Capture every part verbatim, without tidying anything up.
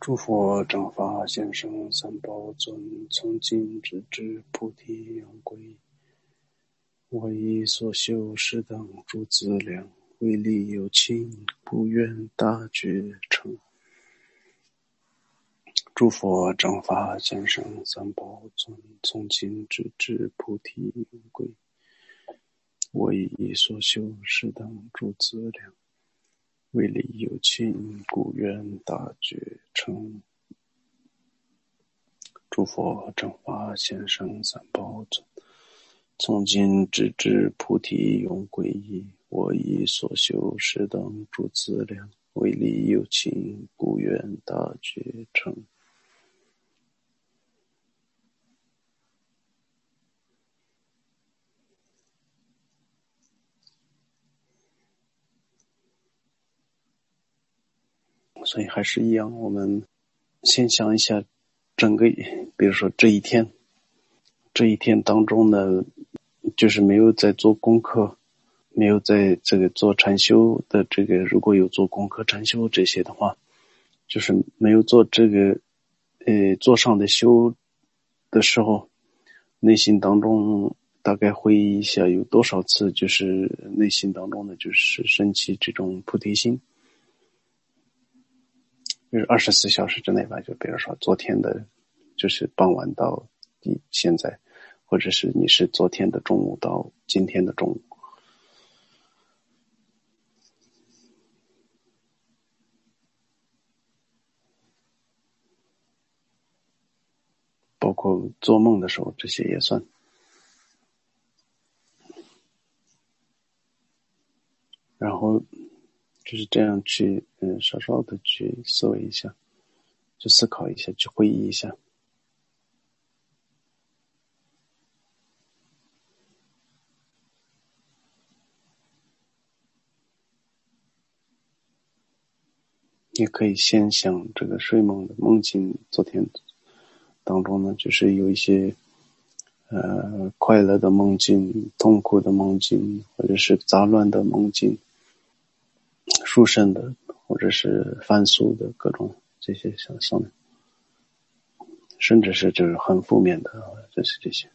诸佛正法现生三宝尊，从今直至菩提永归。我以所修是等诸资粮，为利有情，不愿大觉成。诸佛正法现生三宝尊，从今直至菩提永归。我以所修是等诸资粮，为利有情，故愿大觉成。诸佛正法现生三宝尊，从今直至菩提永归依。我以所修是等诸资粮，为利有情，故愿大觉成。所以还是一样，我们先想一下整个，比如说这一天这一天当中呢，就是没有在做功课，没有在这个做禅修的这个，如果有做功课禅修这些的话，就是没有做这个呃做上的修的时候，内心当中大概回忆一下有多少次，就是内心当中的就是升起这种菩提心，就是二十四小时之内吧，就比如说昨天的就是傍晚到现在，或者是你是昨天的中午到今天的中午，包括做梦的时候，这些也算。然后就是这样去嗯，稍稍的去思维一下，去思考一下，去回忆一下。也可以先想这个睡梦的梦境，昨天当中呢，就是有一些呃快乐的梦境、痛苦的梦境，或者是杂乱的梦境，殊胜的或者是凡俗的各种这些想象的，甚至是就是很负面的，就是这些。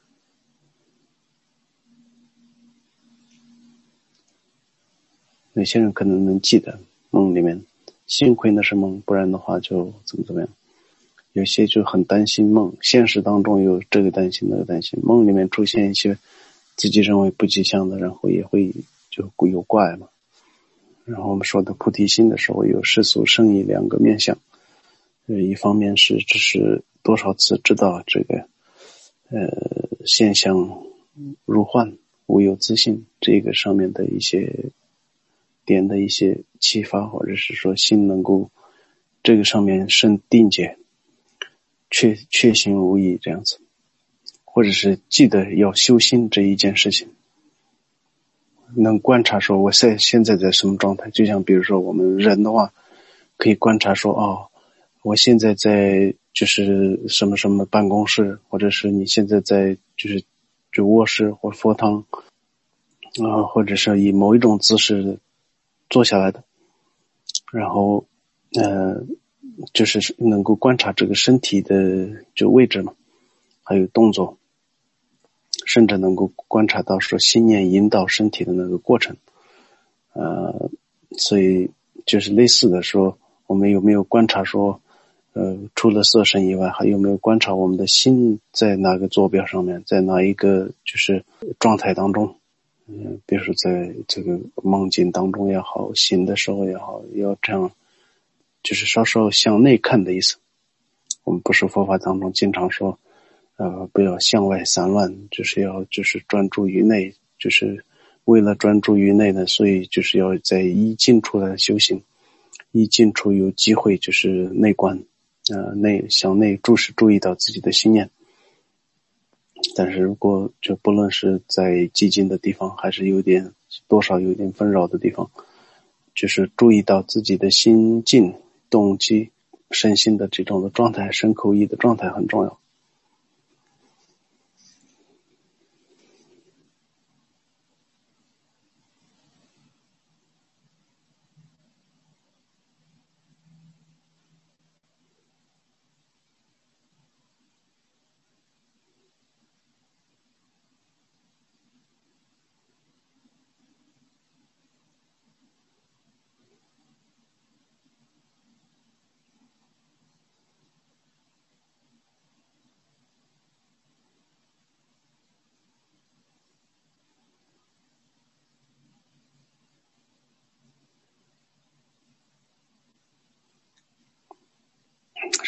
有些人可能能记得梦里面，幸亏那是梦，不然的话就怎么怎么样。有些就很担心梦，现实当中有这个担心那个担心，梦里面出现一些自己认为不吉祥的，然后也会就有怪嘛。然后我们说的菩提心的时候，有世俗胜义两个面向，一方面是只是多少次知道这个呃现象如幻，无有自信，这个上面的一些点的一些启发，或者是说心能够这个上面生定解，确确信无疑这样子，或者是记得要修心这一件事情，能观察说我在现在在什么状态。就像比如说我们人的话，可以观察说哦，我现在在就是什么什么办公室，或者是你现在在就是就卧室或佛堂啊、呃，或者是以某一种姿势坐下来的，然后呃就是能够观察这个身体的就位置嘛，还有动作，甚至能够观察到说心念引导身体的那个过程。呃，所以就是类似的说，我们有没有观察说呃，除了色身以外，还有没有观察我们的心在哪个坐标上面，在哪一个就是状态当中。嗯，比如说在这个梦境当中也好，醒的时候也好，要这样就是稍稍向内看的意思。我们不是佛法当中经常说呃，不要向外散乱，就是要就是专注于内，就是为了专注于内呢，所以就是要在一进出来修行，一进出有机会就是内观，呃，内向内注视，注意到自己的心念。但是如果就不论是在寂静的地方，还是有点多少有点纷扰的地方，就是注意到自己的心境、动机、身心的这种的状态，身口意的状态很重要。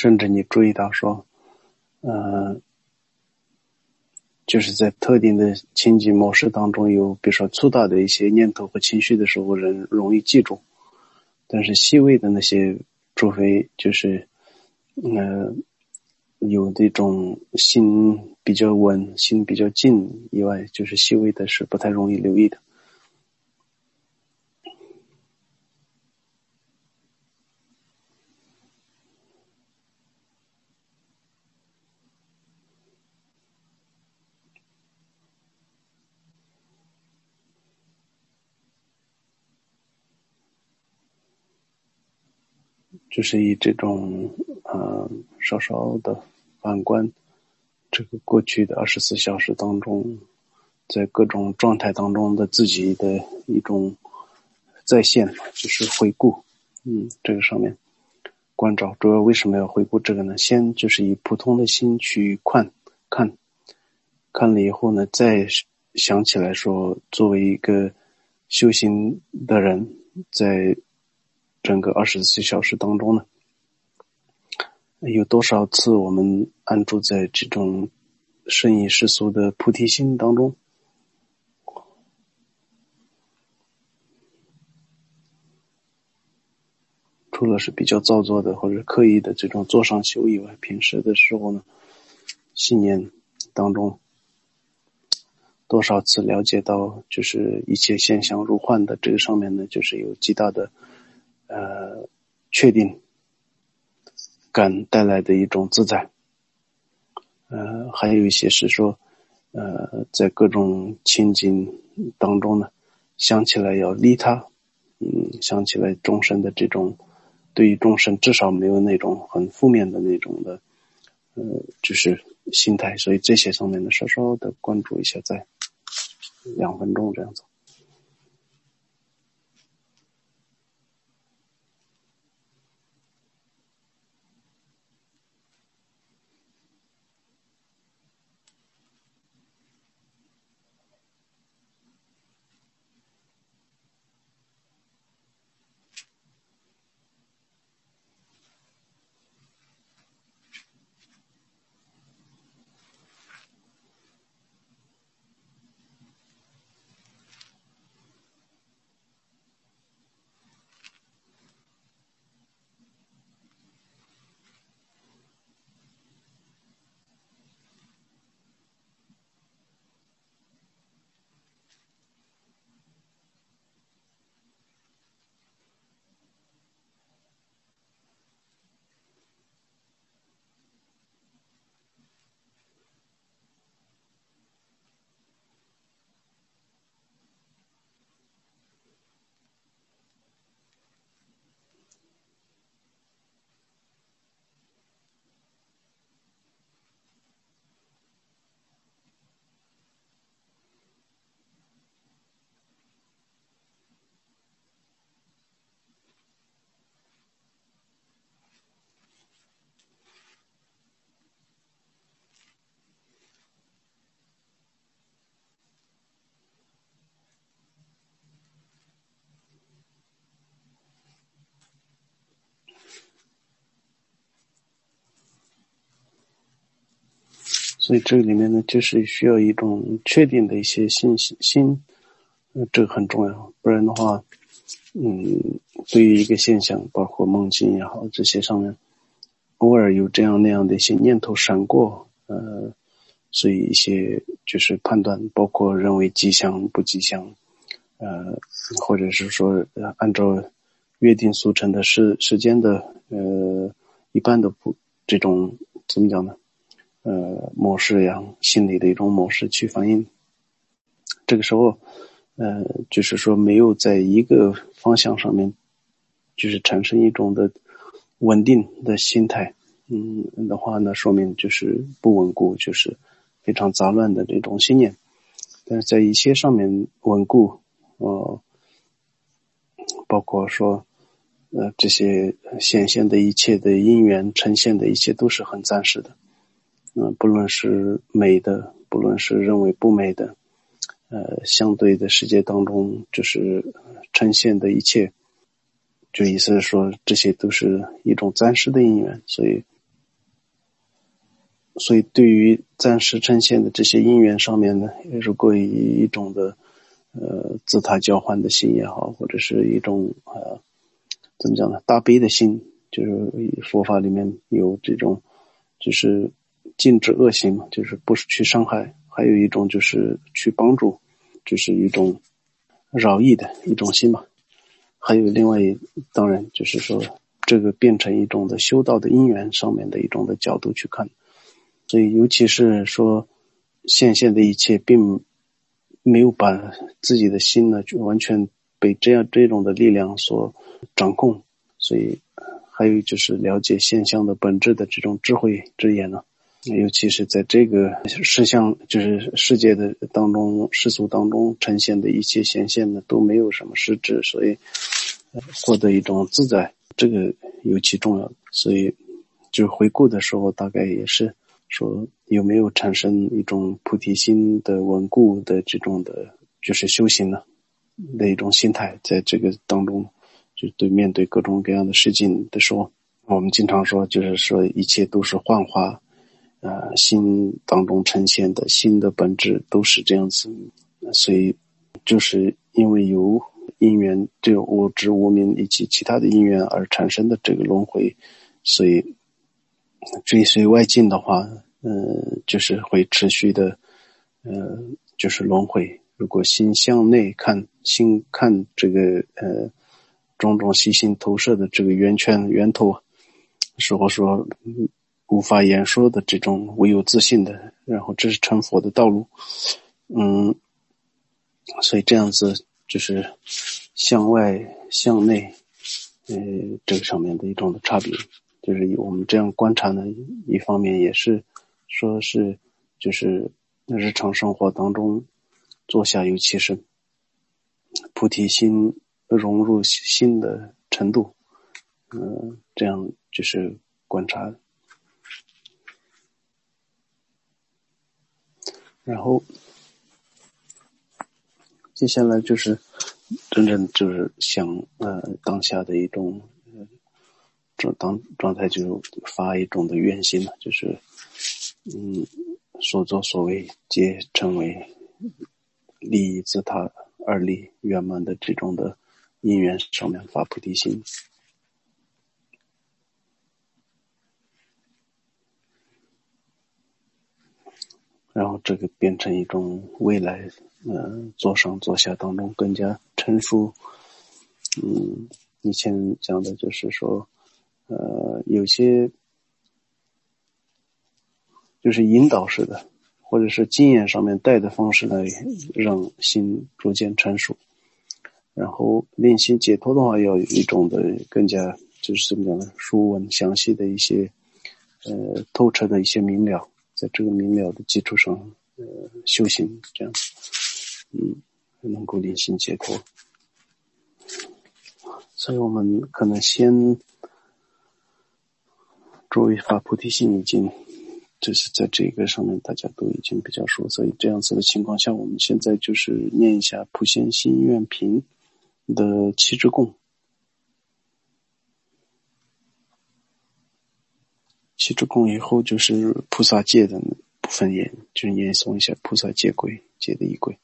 甚至你注意到说，呃，就是在特定的情景模式当中有，比如说粗大的一些念头和情绪的时候，人容易记住，但是细微的那些，除非就是呃有这种心比较稳、心比较静以外，就是细微的是不太容易留意的。就是以这种呃稍稍的反观这个过去的二十四小时当中，在各种状态当中的自己的一种再现，就是回顾，嗯，这个上面关照。主要为什么要回顾这个呢？先就是以普通的心去看，看，看了以后呢，再想起来说，作为一个修行的人，在整个二十四小时当中呢，有多少次我们安住在这种深隐世俗的菩提心当中？除了是比较造作的或者刻意的这种坐上修以外，平时的时候呢，信念当中多少次了解到就是一切现象如幻的这个上面呢，就是有极大的呃确定感带来的一种自在。呃，还有一些是说呃在各种情景当中呢，想起来要利他，嗯，想起来众生的这种对于众生至少没有那种很负面的那种的呃就是心态，所以这些上面呢稍稍的关注一下，在两分钟这样子。所以这个里面呢，就是需要一种确定的一些信息心，呃，这个很重要。不然的话，嗯，对于一个现象，包括梦境也好，这些上面，偶尔有这样那样的一些念头闪过，呃，所以一些就是判断，包括认为吉祥不吉祥，呃，或者是说呃按照约定俗成的时时间的呃一般的不这种怎么讲呢？呃，模式呀，心理的一种模式去反应。这个时候，呃，就是说没有在一个方向上面，就是产生一种的稳定的心态，嗯的话呢，说明就是不稳固，就是非常杂乱的这种信念。但是在一些上面稳固，呃，包括说，呃，这些显现的一切的因缘呈现的一切都是很暂时的。嗯、呃，不论是美的，不论是认为不美的，呃，相对的世界当中，就是呈现的一切，就意思是说，这些都是一种暂时的因缘，所以所以对于暂时呈现的这些因缘上面呢，如果以一种的呃自他交换的心也好，或者是一种呃怎么讲呢，大悲的心，就是佛法里面有这种就是禁止恶行嘛，就是不是去伤害，还有一种就是去帮助，就是一种饶益的一种心嘛。还有另外当然就是说这个变成一种的修道的因缘上面的一种的角度去看。所以尤其是说现现的一切并没有把自己的心呢就完全被这样这种的力量所掌控，所以还有就是了解现象的本质的这种智慧之眼呢，尤其是在这个世相就是世界的当中世俗当中呈现的一切显现呢都没有什么实质，所以获得一种自在，这个尤其重要。所以就回顾的时候大概也是说有没有产生一种菩提心的稳固的这种的就是修行呢的一种心态，在这个当中就对面对各种各样的事情的时候，我们经常说就是说一切都是幻化，呃，心当中呈现的心的本质都是这样子。所以就是因为有因缘，这个物质无明以及其他的因缘而产生的这个轮回，所以追随外境的话，呃，就是会持续的，呃，就是轮回。如果心向内看，心看这个呃种种习性投射的这个源泉源头，时候说无法言说的这种唯有自信的，然后这是成佛的道路。嗯，所以这样子就是向外向内，呃，这个上面的一种的差别。就是我们这样观察呢，一方面也是说是就是日常生活当中坐下，尤其是菩提心融入心的程度，嗯、呃，这样就是观察。然后接下来就是真正就是想呃当下的一种呃状当状态，就发一种的愿心了，就是嗯所作所为皆成为利益自他而利圆满的这种的因缘上面发菩提心。然后这个变成一种未来呃坐上坐下当中更加成熟。嗯，以前讲的就是说呃有些就是引导式的或者是经验上面带的方式来让心逐渐成熟。然后练心解脱的话要有一种的更加就是怎么讲呢，书文详细的一些呃透彻的一些明了，在这个明了的基础上呃修行，这样嗯能够练心解脱。所以我们可能先作为发菩提心已经就是在这个上面大家都已经比较熟，所以这样子的情况下，我们现在就是念一下普贤心愿品的七支供。七支供以后就是菩萨戒的部分也就是念诵一下菩萨戒规戒的仪轨。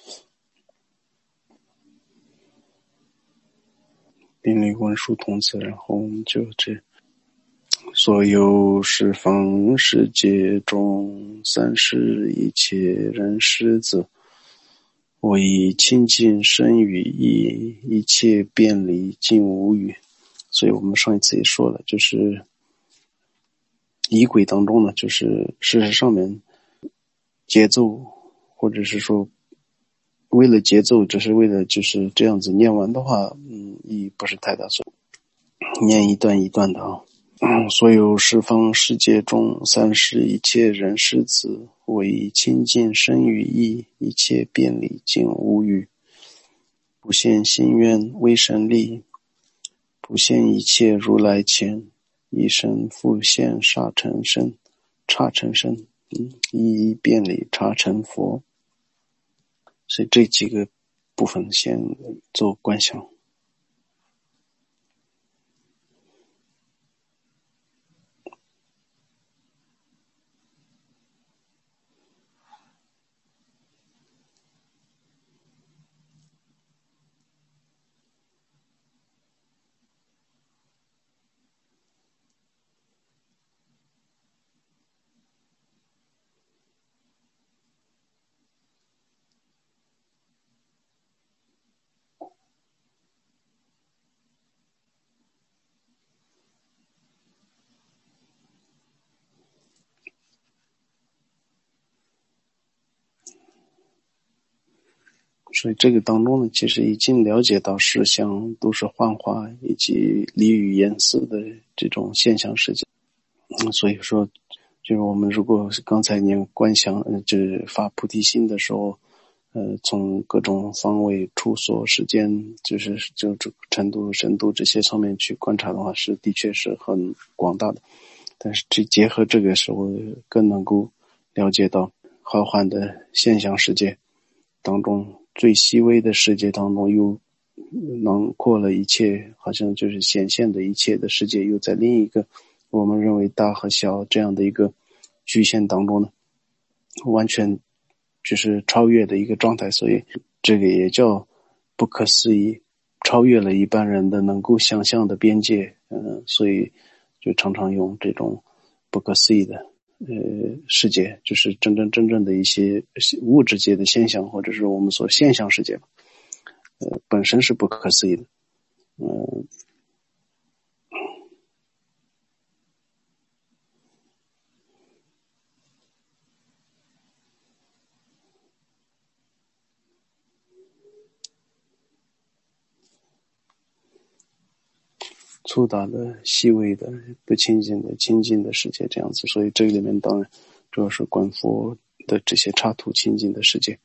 宾离文殊童子，然后我们就这所有十方世界中三世一切人师子，我以清净身语意，一切遍离尽无余。所以我们上一次也说了，就是仪轨当中呢，就是事实上面节奏，或者是说为了节奏，只是为了就是这样子念完的话，嗯，意义不是太大，所以念一段一段的啊。嗯，所有十方世界中三世一切人师子，我以清净身语意，一切遍离尽无余。不现心愿为神力，不现一切如来前，一身复现刹尘身，刹尘身，嗯，一一遍礼刹尘佛。所以这几个部分先做观想。 所以这个当中呢，其实已经了解到事项都是幻化以及离语言思的这种现象世界。嗯，所以说就是我们如果刚才念观想就是发菩提心的时候，呃，从各种方位、处所、时间，就是就这程度、深度这些上面去观察的话，是的确是很广大的。但是这结合这个时候，更能够了解到浩瀚的现象世界当中，最细微的世界当中又囊括了一切，好像就是显现的一切的世界，又在另一个我们认为大和小这样的一个局限当中呢，完全就是超越的一个状态。所以这个也叫不可思议，超越了一般人的能够想象的边界。嗯，所以就常常用这种不可思议的呃世界，就是真真正正的一些物质界的现象，或者是我们说现象世界吧，呃，本身是不可思议的。嗯，粗大的、细微的、不亲近的、亲近的世界这样子。所以这里面当然主要是观佛的这些插图亲近的世界。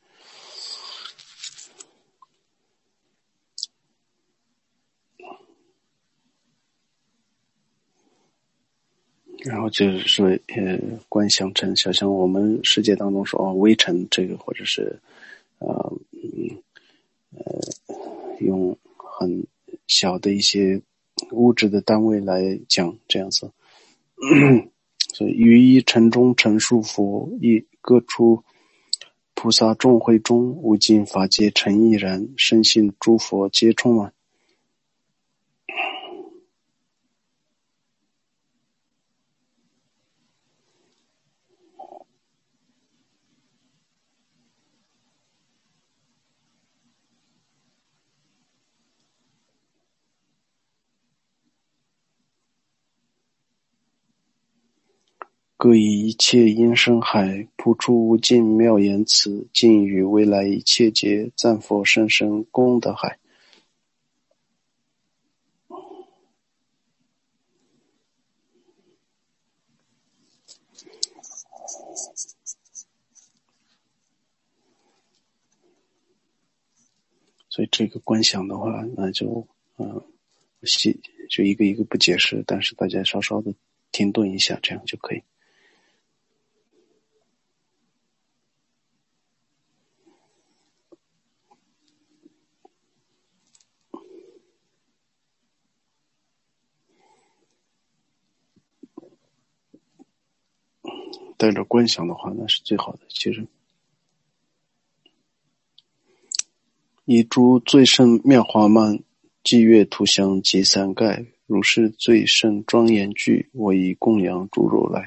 然后就是说呃观想尘，想象我们世界当中说哦微尘这个，或者是呃嗯呃用很小的一些物质的单位来讲这样子。所以于一尘中陈述佛，亦各处菩萨众会中，无尽法界尘亦然，深信诸佛皆充满。各以一切音声海，普出无尽妙言辞，尽与未来一切劫，赞佛甚深功德海。所以这个观想的话，那就嗯，细就一个一个不解释，但是大家稍稍的停顿一下，这样就可以。带着观想的话，那是最好的。其实，以诸最胜妙华曼，伎乐图像及三盖，如是最胜庄严具，我以供养诸如来。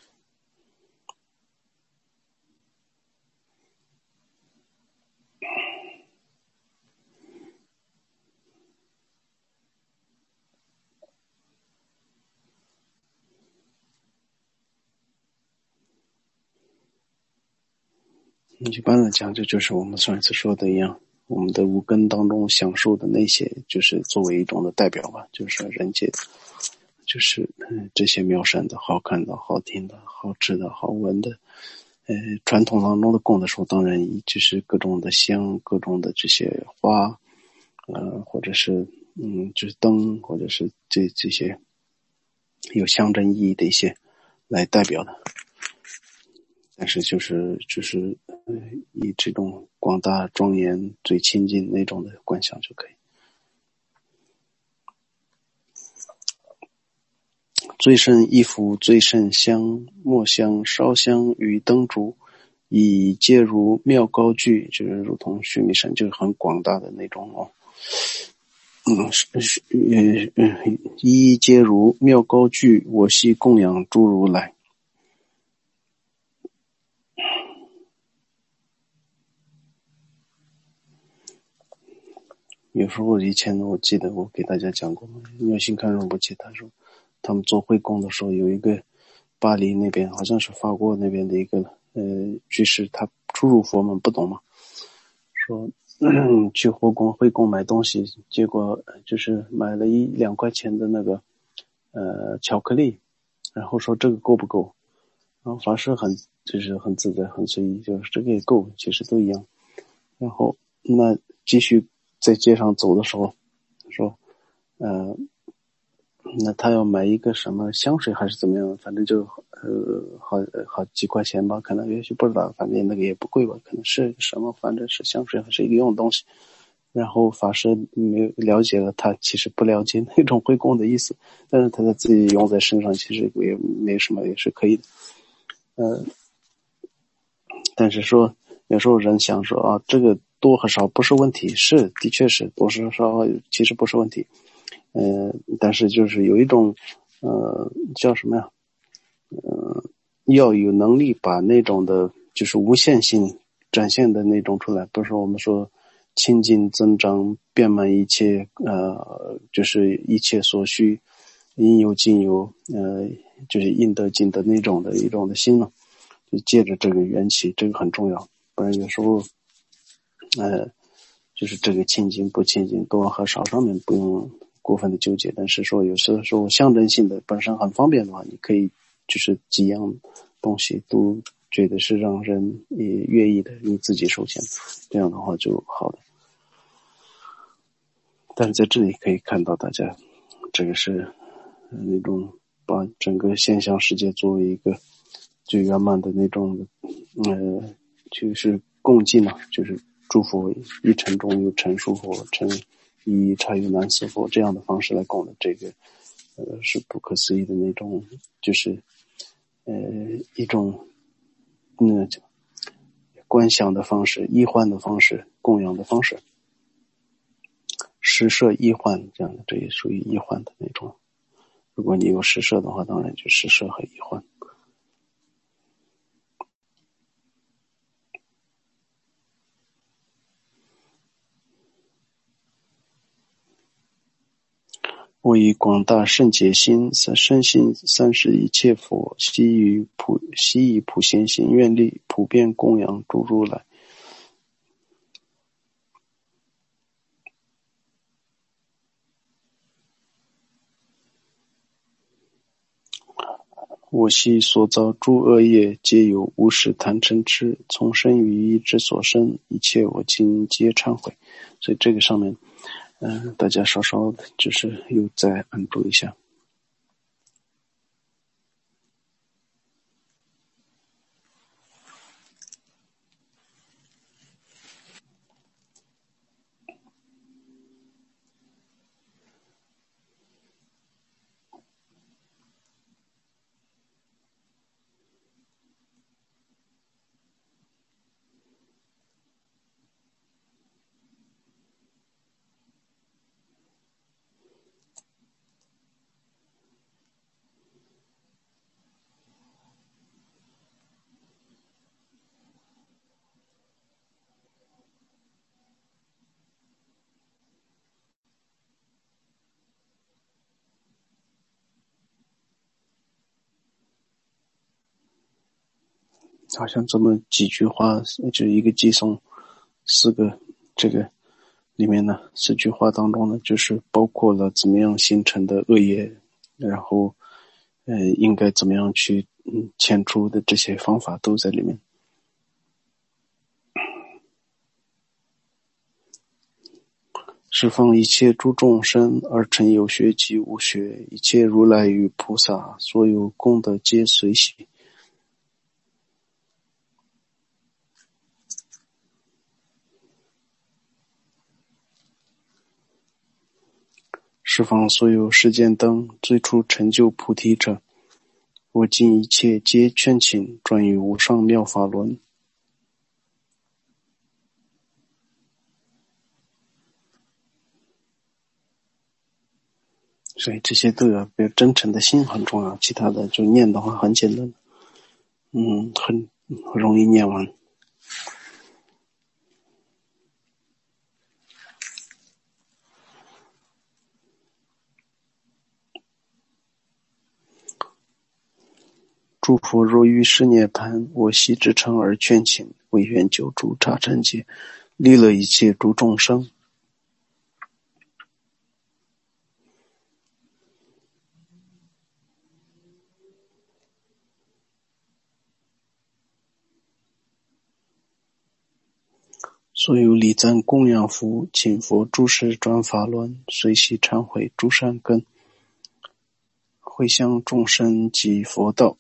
一般来讲，这就是我们上一次说的一样，我们的五根当中享受的那些，就是作为一种的代表吧，就是人界，就是嗯这些妙善的、好看的、好听的、好吃的、好闻的。呃，传统当中的供的时候，当然就是各种的香、各种的这些花，呃，或者是嗯，就是灯，或者是这这些有象征意义的一些来代表的。但是就是就是呃以这种广大庄严最亲近那种的观想就可以。最胜一幅最胜香，墨香烧香与灯烛，以皆如妙高具，就是如同须弥山，就是很广大的那种哦。嗯，是呃呃，一一皆如妙高具，我悉供养诸如来。有时候以前我记得我给大家讲过，妙心看仁波切他说，他们做会供的时候，有一个巴黎那边好像是法国那边的一个呃居士，他初入佛门不懂嘛，说嗯去货工会工买东西，结果就是买了一两块钱的那个呃巧克力，然后说这个够不够？然后法师很就是很自在很随意，就是这个也够，其实都一样。然后那继续在街上走的时候说呃那他要买一个什么香水还是怎么样，反正就呃好好几块钱吧，可能也许不知道，反正那个也不贵吧，可能是什么，反正是香水还是一个用的东西。然后法师没有了解了，他其实不了解那种会供的意思，但是他在自己用在身上其实也没什么，也是可以的。呃，但是说有时候人想说啊，这个多和少不是问题，是的确是多和少其实不是问题。呃，但是就是有一种呃叫什么呀？呃，要有能力把那种的就是无限性展现的那种出来，不是我们说清净增长遍满一切，呃，就是一切所需，应有尽有，呃，就是应得尽得那种的一种的心呢，就借着这个缘起，这个很重要，不然有时候，呃，就是这个清净不清净多和少上面不用过分的纠结，但是说有时候说象征性的本身很方便的话，你可以就是几样东西都觉得是让人也愿意的，你自己首先，这样的话就好了。但是在这里可以看到大家这个是那种把整个现象世界作为一个最圆满的那种呃就是共济嘛，就是诸佛一尘中有成数佛，成一差有难思佛，这样的方式来供的，这个呃是不可思议的那种，就是呃一种嗯观想的方式，易幻的方式，供养的方式，施设易幻，这样的这也属于易幻的那种。如果你有施设的话，当然就施设和易幻。我以广大圣解心，深信三世一切佛，悉以普悉以普贤行愿力，普遍供养诸如来。我昔所造诸恶业，皆有无始贪嗔痴，从生于意之所生，一切我今皆忏悔。所以这个上面嗯、呃，大家稍稍就是又再按住一下。好像这么几句话，就一个寄送四个，这个里面呢四句话当中呢，就是包括了怎么样形成的恶业，然后呃应该怎么样去嗯遣除的这些方法都在里面。十方一切诸众生，而成有学及无学，一切如来与菩萨，所有功德皆随喜。十方所有世间灯，最初成就菩提者，我今一切皆劝请，转于无上妙法轮。所以这些都要比较真诚的心很重要，其他的就念的话很简单，嗯，很很容易念完。诸佛若于是涅盘，我悉至诚而劝请，为愿救诸刹尘劫， 利乐一切诸众生。所有礼赞供养佛，请佛住世转法轮，随喜忏悔诸善根，回向众生及佛道。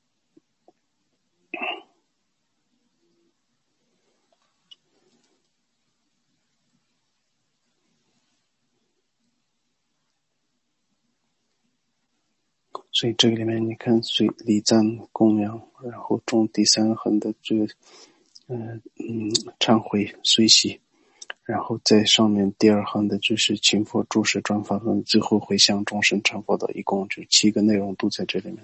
所以这个里面你看，随礼赞供养，然后中第三横的这个呃嗯忏悔随喜，然后在上面第二行的就是请佛住世转法轮，最后回向众生成佛道，一共就七个内容都在这里面。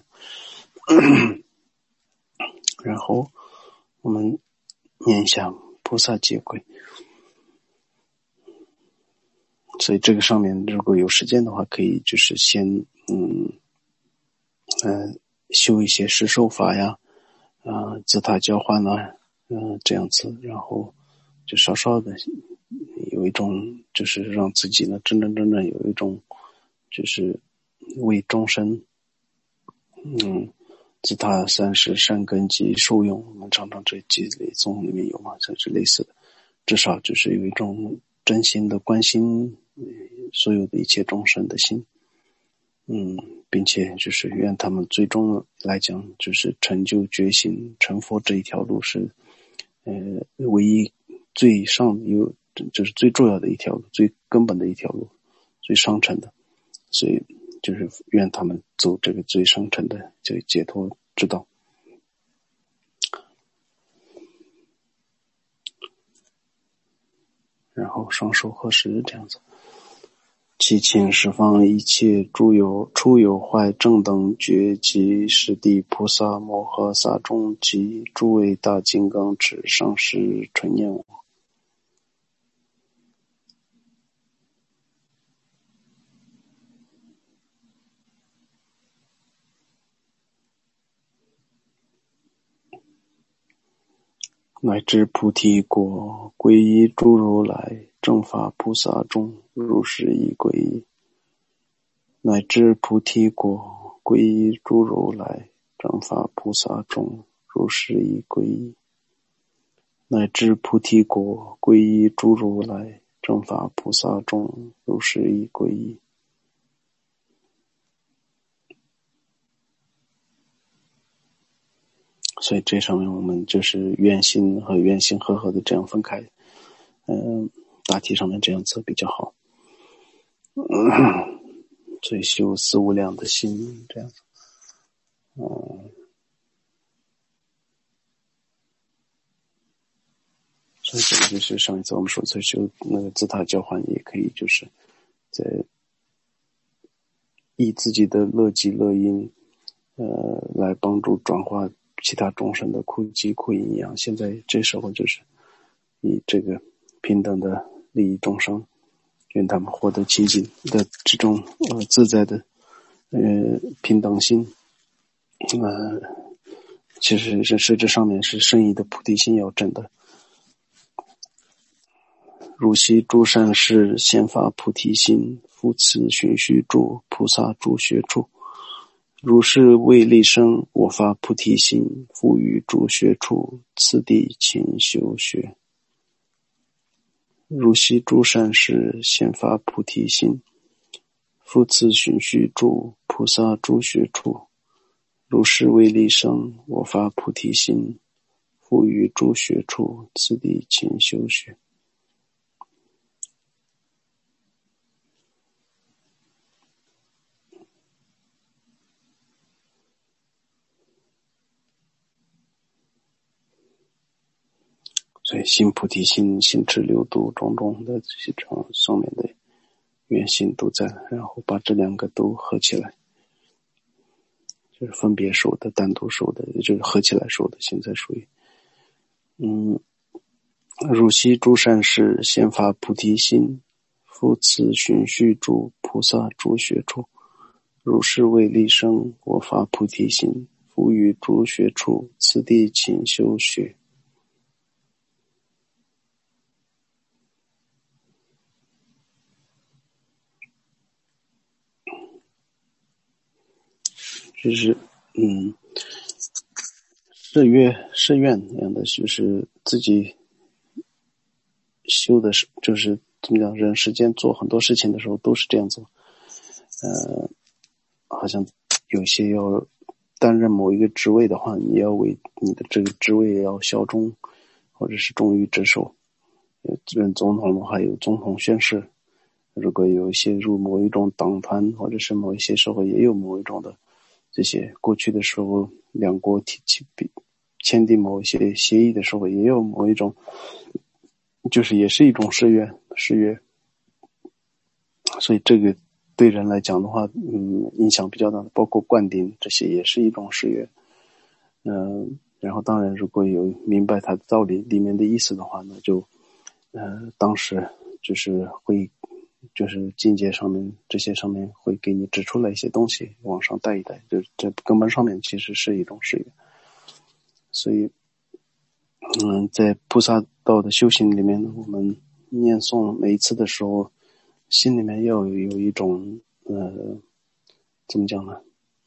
然后我们念一下菩萨戒规。所以这个上面如果有时间的话，可以就是先嗯呃修一些十受法呀，啊、呃、自他交换啊，嗯、呃、这样子，然后就稍稍的有一种就是让自己呢真真正正有一种就是为众生嗯自他三世善根及受用，我们常常这几类宗里面有嘛，这是类似的，至少就是有一种真心的关心所有的一切众生的心，嗯，并且就是愿他们最终来讲就是成就觉醒成佛这一条路是呃唯一最上有就是最重要的一条路，最根本的一条路，最上乘的，所以就是愿他们走这个最上乘的这个解脱之道。然后双手合十这样子。祈请十方一切诸有出有坏正等觉及十地菩萨摩诃萨众及诸位大金刚持上师垂念我。乃至菩提果，皈依诸如来正法菩萨众，如是一皈依。乃至菩提果，皈依诸如来正法菩萨众，如是一皈依。乃至菩提果，皈依诸如来正法菩萨众，如是一皈依。所以这上面我们就是愿心和愿心和合的这样分开，嗯，大体上面这样子比较好。嗯，所以修四无量的心这样子，嗯，所以这个就是上一次我们说在修那个自他交换，也可以就是在以自己的乐极乐因，呃，来帮助转化其他众生的苦集苦因一样。现在这时候就是以这个平等的利益众生，愿他们获得清净的这种呃自在的呃平等心，呃，其实是实质上面是圣意的菩提心要证的。如昔诸善士先发菩提心，复次循序住菩萨诸学处。如是为立生，我发菩提心，复于诸学处，次第勤修学。如昔诸善士先发菩提心，复次循序住菩萨诸学处。如是为立生，我发菩提心，复于诸学处，次第勤修学。所以心菩提心、心持六度种种的这些种上面的愿心都在，然后把这两个都合起来，就是分别受的、单独受的，也就是合起来受的。现在属于，嗯，如昔诸善士先发菩提心，复次循序住菩萨诸学处。如是为立生，我发菩提心，复于诸学处，次第勤修学。 就是嗯，誓约誓愿那样的，就是自己修的是，就是怎么讲，人世间做很多事情的时候都是这样做。呃，好像有些要担任某一个职位的话，你要为你的这个职位要效忠，或者是忠于职守。任总统的话有总统宣誓，如果有一些入某一种党团，或者是某一些时候也有某一种的这些，过去的时候两国提起签订某一些协议的时候也有某一种，就是也是一种誓约誓约。所以这个对人来讲的话，嗯，影响比较大的，包括灌顶这些也是一种誓约。嗯、呃，然后当然如果有明白它的道理里面的意思的话，那就呃，当时就是会就是境界上面这些上面会给你指出来一些东西，往上带一带，就这根本上面其实是一种誓约。所以嗯，在菩萨道的修行里面，我们念诵每一次的时候，心里面要有一种呃，怎么讲呢？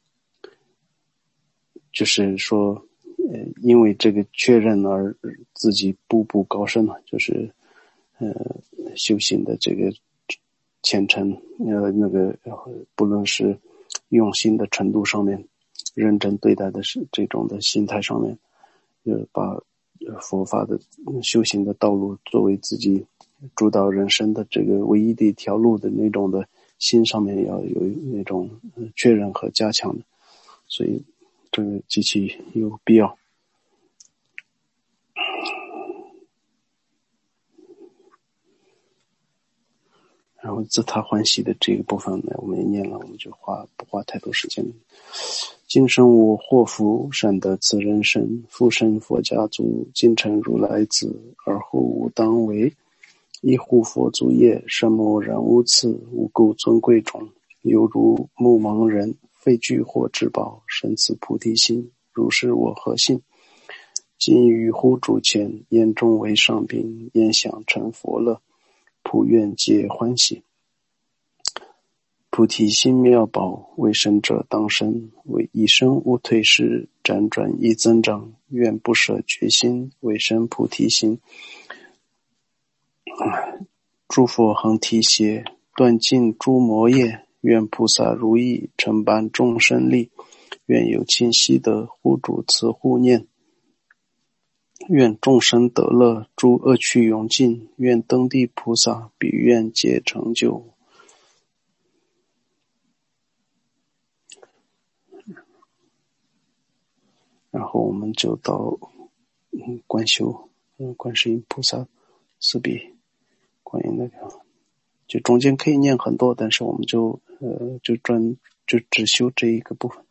就是说，呃，因为这个确认而自己步步高升嘛，就是呃，修行的这个虔诚，呃，那个不论是用心的程度上面，认真对待的是这种的心态上面，呃，把佛法的修行的道路作为自己主导人生的这个唯一的一条路的那种的心上面要有那种确认和加强的，所以这个极其有必要。然后自他欢喜的这个部分呢，我们也念了，我们就花不花太多时间。今生我祸福善得此人身，复生佛家族，今成如来子，而后吾当为一护佛祖业，圣莫然无次，无垢尊贵种，犹如目盲人，非具或至宝，生此菩提心，如是我何信？今于乎主前，眼中为上宾，焉想成佛乐，普愿皆欢喜。菩提心妙宝，为生者当生，为一生无退失，辗转亦增长，愿不舍决心，为生菩提心。诸佛恒提携，断尽诸魔业，愿菩萨如意，承办众生力，愿有亲悉德，护主慈护念，愿众生得乐，诸恶趣永尽，愿登地菩萨，彼愿皆成就。然后我们就到嗯观修嗯观世音菩萨四臂观音那个，就中间可以念很多，但是我们就呃就专就只修这一个部分，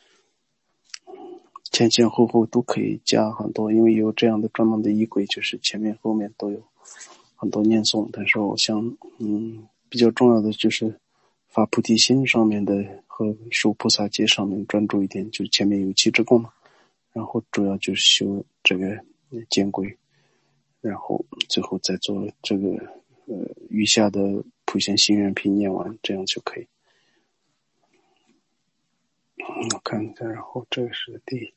前前后后都可以加很多，因为有这样的专门的仪轨，就是前面后面都有很多念诵。但是我想嗯比较重要的就是发菩提心上面的和受菩萨戒上面专注一点，就是前面有七支供嘛，然后主要就是修这个见轨，然后最后再做这个呃余下的普贤行愿品念完，这样就可以。我看一下，然后这个是第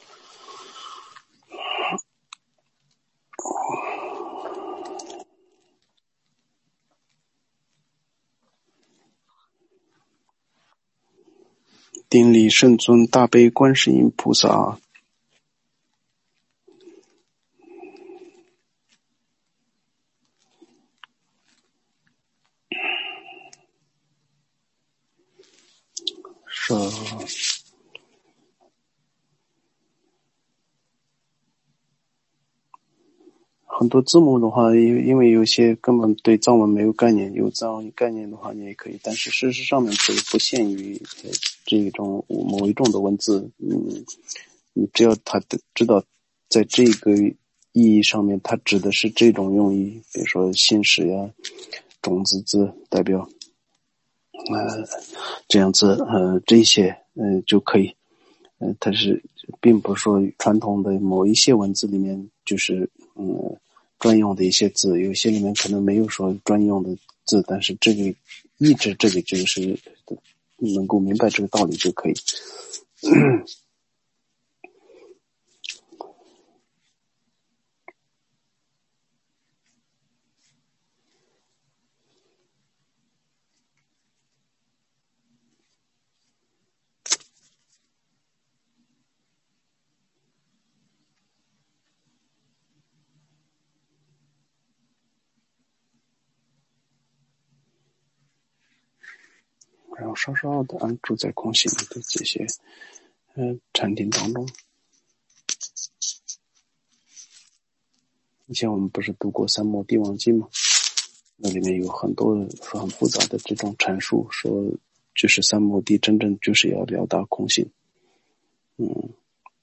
顶礼圣尊大悲观世音菩萨。是很多字母的话，因因为有些根本对藏文没有概念，有藏文概念的话你也可以，但是事实上面不不限于这种某一种的文字，嗯，你只要他知道在这个意义上面它指的是这种用意，比如说信使呀、种子字代表呃这样子呃这些呃就可以，呃它是并不是说传统的某一些文字里面就是嗯专用的一些字，有些里面可能没有说专用的字，但是这个意志这个就是能够明白这个道理就可以。 然后稍稍的安住在空性的这些呃禅定当中。以前我们不是读过三摩地王经吗？那里面有很多很复杂的这种阐述，说就是三摩地真正就是要了达空性。嗯。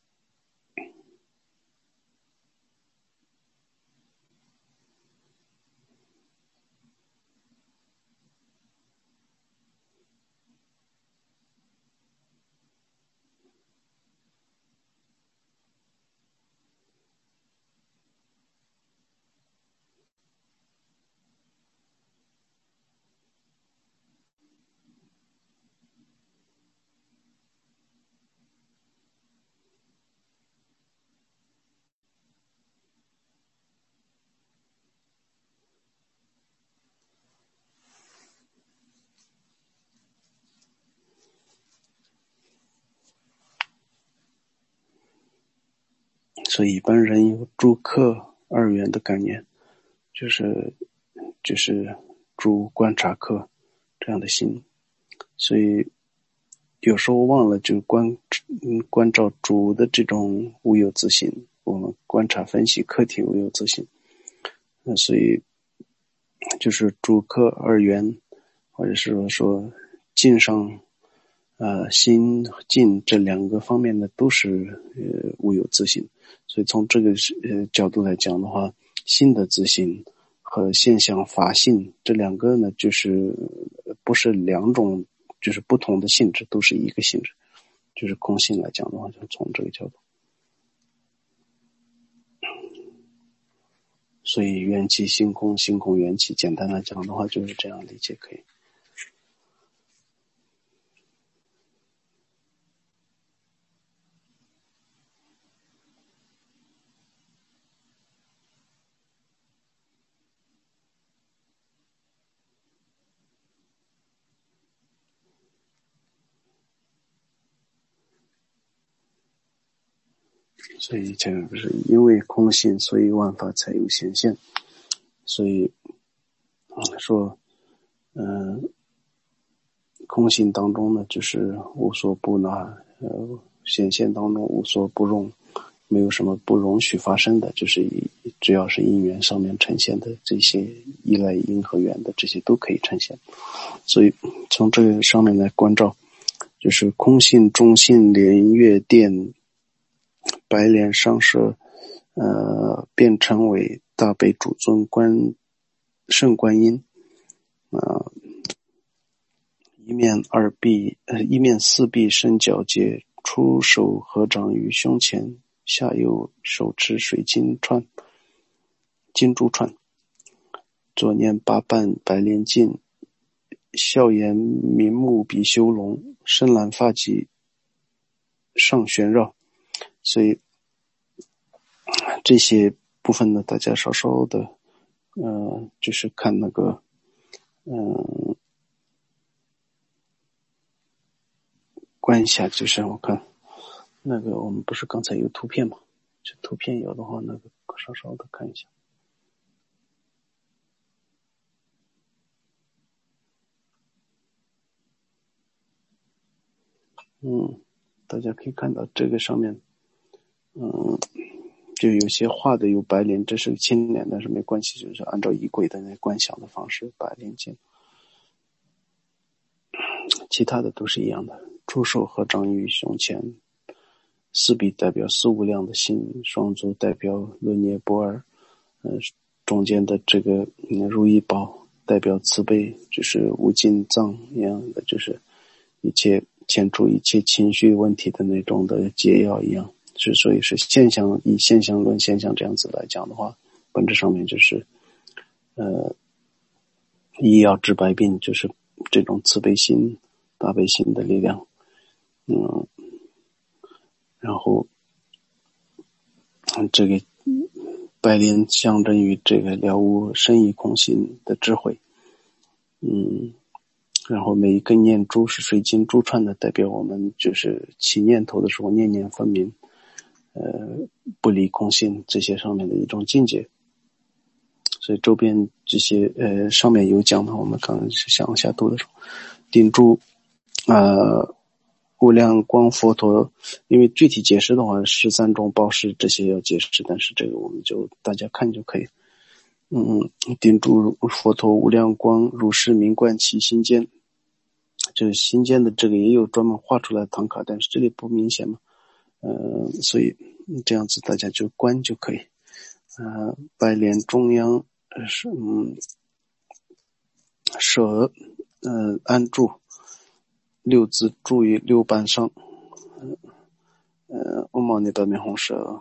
所以一般人有诸客二缘的概念，就是就是诸观察客这样的心，所以有时候忘了就关嗯关照主的这种无有自性，我们观察分析客体无有自性，那所以就是主客二缘，或者是说境上呃心境这两个方面呢都是呃无有自性，所以从这个呃角度来讲的话，心的自性和现象法性这两个呢就是不是两种，就是不同的性质，都是一个性质，就是空性来讲的话，就从这个角度。所以缘起性空，性空缘起，简单来讲的话就是这样理解可以。所以这个不是因为空性，所以万法才有显现。所以说嗯、呃，空性当中呢就是无所不纳，呃，显现当中无所不容，没有什么不容许发生的，就是只要是因缘上面呈现的这些依赖因和缘的这些都可以呈现。所以从这个上面来关照，就是空性中性莲月殿白莲上舍呃变成为大悲主尊观圣观音，呃一面二臂呃一面四臂伸脚结，出手合掌于胸前，下右手持水晶串金珠串，左念八瓣白莲镜，笑颜明目比修龙，深蓝发髻上旋绕。所以这些部分呢，大家稍稍的呃就是看那个嗯、呃观一下，就是我看那个我们不是刚才有图片吗？这图片有的话，那个稍稍的看一下。嗯，大家可以看到这个上面，嗯，就有些画的有白莲，这是青莲，但是没关系，就是按照仪轨的那观想的方式，白莲镜。其他的都是一样的，出手合掌于胸前，四臂代表四无量的心，双足代表轮涅波尔，呃，中间的这个嗯如意宝代表慈悲，就是无尽藏一样的，就是一切牵出一切情绪问题的那种的解药一样。之所以是现象，以现象论现象这样子来讲的话，本质上面就是呃医药治百病，就是这种慈悲心大悲心的力量。嗯， 然后这个白莲象征于这个了悟深意空性的智慧。嗯，然后每一根念珠是水晶珠串的，代表我们就是起念头的时候念念分明，呃，不离空性这些上面的一种境界。所以周边这些呃上面有讲的，我们刚才是向下读的时候，顶珠呃无量光佛陀，因为具体解释的话十三种宝石这些要解释，但是这个我们就大家看就可以。嗯，顶珠佛陀无量光如是名观其心间，这个心间的这个也有专门画出来的唐卡，但是这里不明显嘛，呃，所以这样子大家就观就可以。呃，白莲中央是嗯舍呃安住六字注于六瓣上，呃，欧毛那边面红舍。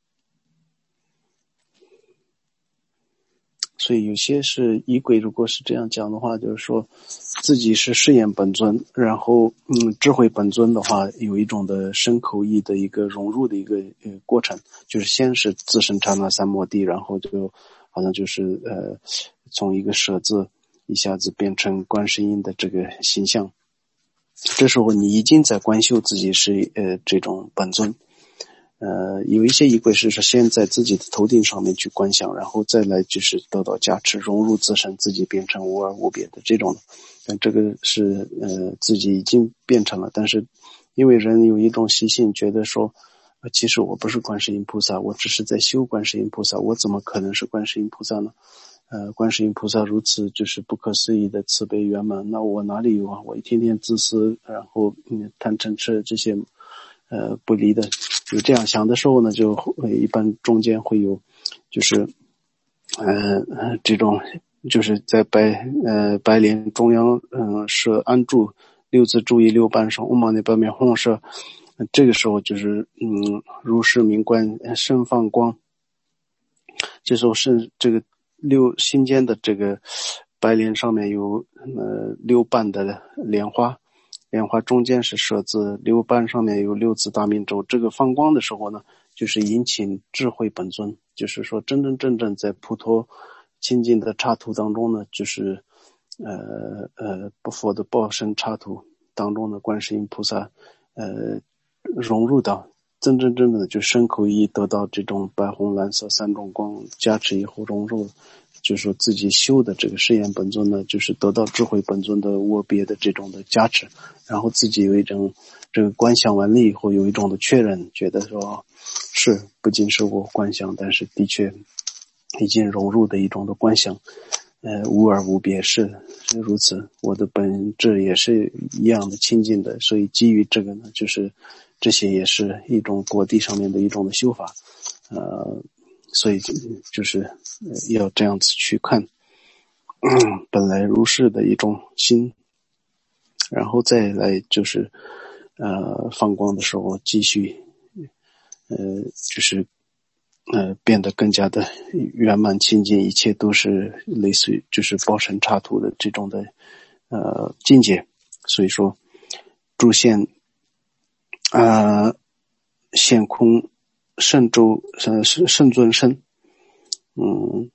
所以有些是仪轨，如果是这样讲的话，就是说自己是誓言本尊，然后嗯，智慧本尊的话，有一种的身口意的一个融入的一个呃过程，就是先是自身刹那三摩地，然后就好像就是呃从一个舍字一下子变成观世音的这个形象，这时候你已经在观修自己是呃这种本尊。呃，有一些仪轨是先在自己的头顶上面去观想，然后再来就是得到加持，融入自身，自己变成无二无别的这种。但这个是呃自己已经变成了，但是因为人有一种习性，觉得说，呃、其实我不是观世音菩萨，我只是在修观世音菩萨，我怎么可能是观世音菩萨呢？呃，观世音菩萨如此就是不可思议的慈悲圆满，那我哪里有啊？我一天天自私，然后嗯贪嗔痴这些。呃，不离的，有这样想的时候呢，就会一般中间会有，就是，呃，这种就是在白呃白莲中央，嗯、呃，设安住六字注意六瓣上，欧玛那半面红色，这个时候就是嗯，如是名观身放光，这时候是这个六心间的这个白莲上面有呃六瓣的莲花。莲花中间是舍字，六瓣上面有六字大明咒。这个放光的时候呢，就是引起智慧本尊，就是说真真正正在普陀清净的刹土当中呢，就是呃呃不佛的报身刹土当中的观世音菩萨，呃融入到真真正正的就身口意得到这种白红蓝色三种光加持以后融入。就是说自己修的这个誓言本尊呢，就是得到智慧本尊的无别的这种的加持，然后自己有一种这个观想完了以后有一种的确认，觉得说是不仅是我观想，但是的确已经融入的一种的观想，呃，无而无别，是是如此，我的本质也是一样的清净的，所以基于这个呢，就是这些也是一种果地上面的一种的修法，呃。所以就是要这样子去看，嗯，本来如是的一种心，然后再来就是呃放光的时候继续呃就是呃变得更加的圆满清净，一切都是类似于就是报身刹土的这种的呃境界。所以说诸现啊、呃、现空圣周圣圣尊身，嗯，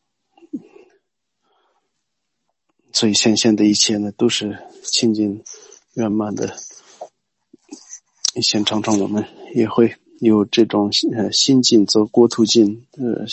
所以显现的一切呢，都是清净圆满的。以前常常我们也会有这种呃心境则国土境，呃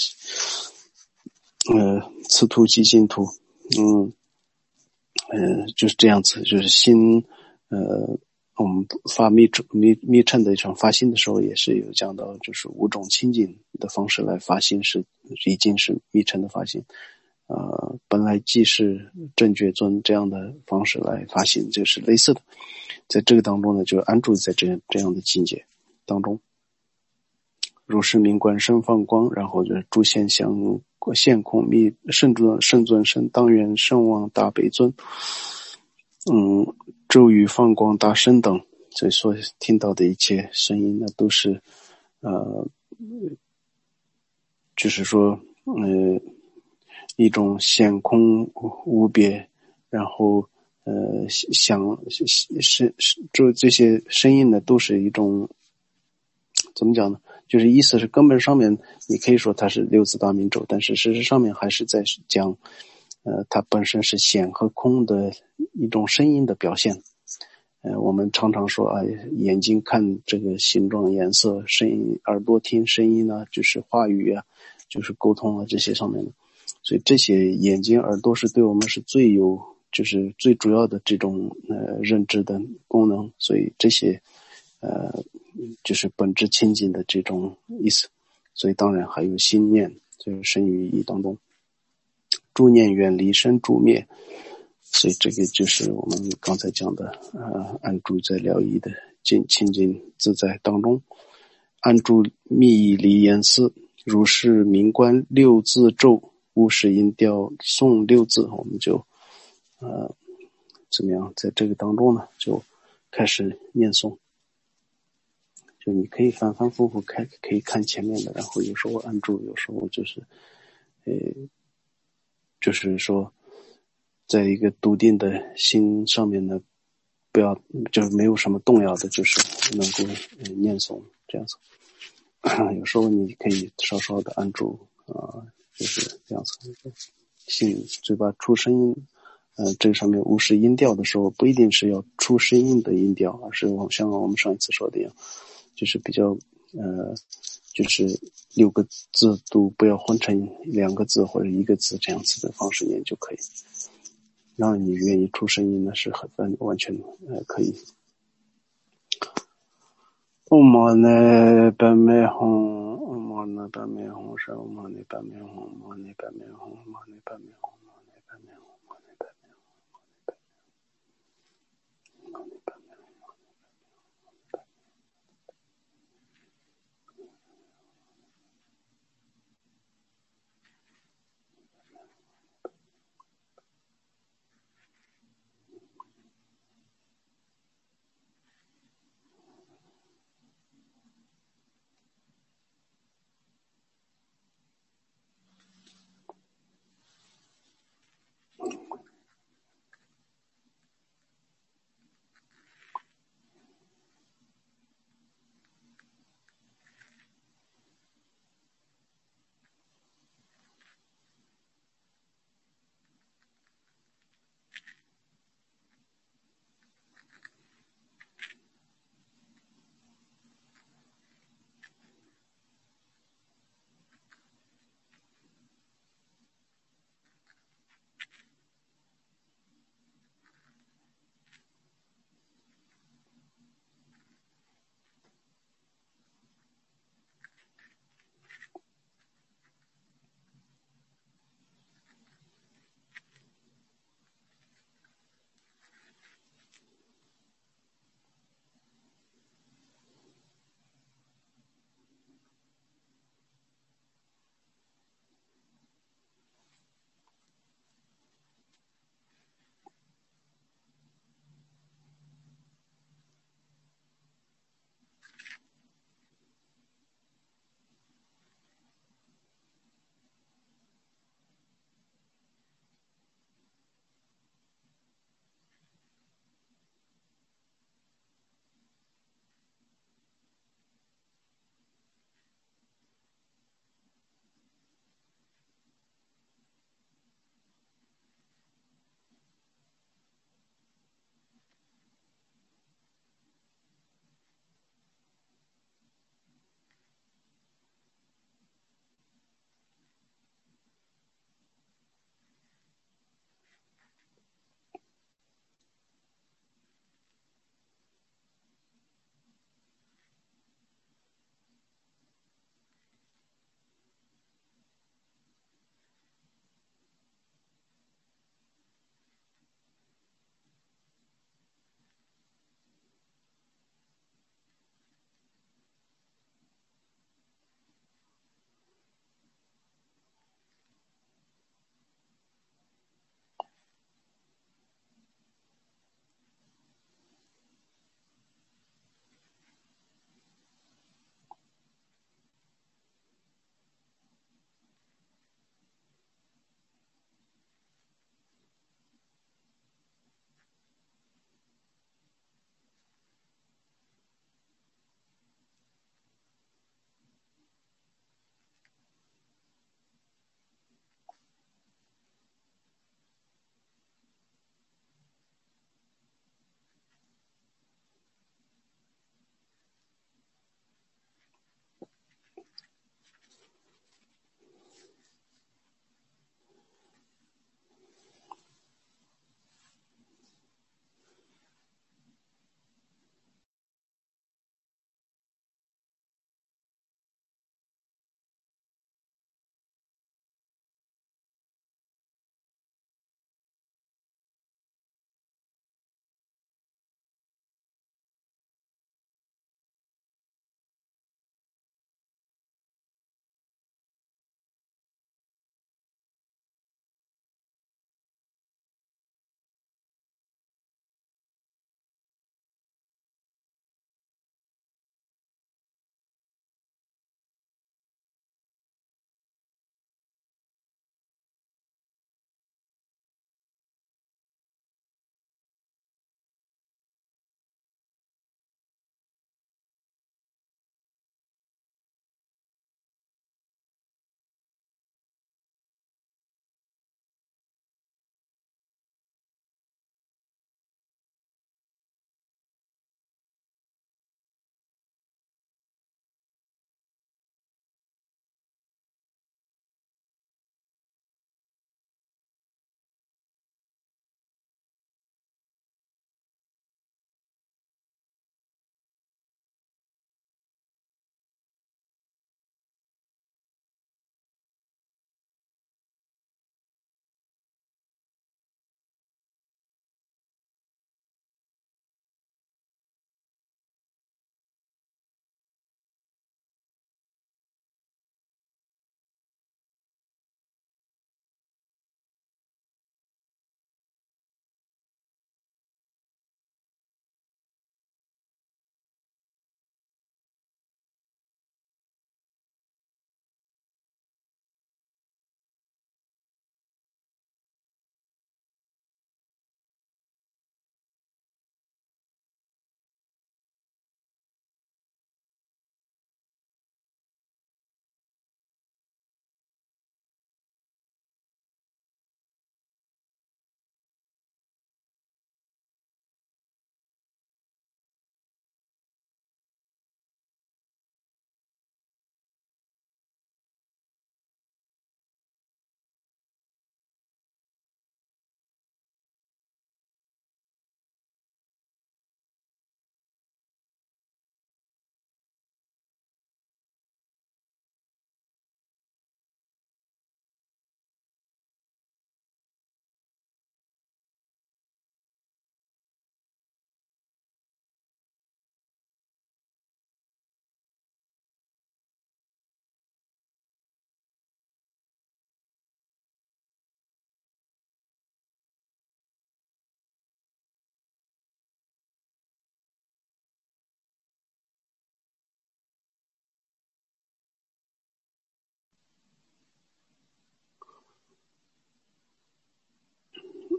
呃此土即净土，嗯呃就是这样子，就是心呃。我们发密密密乘的一种发心的时候，也是有讲到，就是五种清净的方式来发心，是已经是密乘的发心。呃，本来即是正觉尊这样的方式来发心，这是类似的。在这个当中呢，就安住在这这样的境界当中。如是名观身放光，然后就是诸现象现空密圣尊圣尊身当愿圣望大悲尊。嗯，咒语放光大声等，所以说听到的一切声音呢，都是呃，就是说呃一种显空无别，然后呃想是是就这些声音呢，都是一种怎么讲呢？就是意思是根本上面你可以说它是六字大明咒，但是事实上面还是在讲呃，它本身是显和空的一种声音的表现。呃，我们常常说啊，眼睛看这个形状、颜色，声音，耳朵听声音呢，就是话语啊，就是沟通啊，这些上面的。所以这些眼睛、耳朵是对我们是最有，就是最主要的这种呃认知的功能。所以这些呃就是本质清净的这种意思。所以当然还有心念，就是生于意当中。诸念远离生诸灭，所以这个就是我们刚才讲的呃，安住在了义的清清净自在当中，安住密离言思，如是明观六字咒，无始音调诵六字，我们就呃怎么样在这个当中呢就开始念诵。就你可以反反复复开，可以看前面的，然后有时候安住，有时候就是呃就是说在一个笃定的心上面呢，不要就是没有什么动摇的，就是能够、呃、念诵这样子。有时候你可以稍稍的按住啊、呃，就是这样子。心嘴巴出声音，呃，这个上面无视音调的时候，不一定是要出声音的音调，而是像我们上一次说的一样，就是比较呃，就是六个字都不要混成两个字或者一个字这样子的方式念就可以。让你愿意出声音呢，是很完全呃可以。我们呢白面红，我们呢白面红是我们呢白面红，我们呢白面红，我们呢白面红，我们呢白面红，我们呢白面红，我们呢白面红。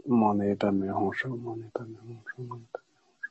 毛内半面红手，毛内半面红手，毛内半面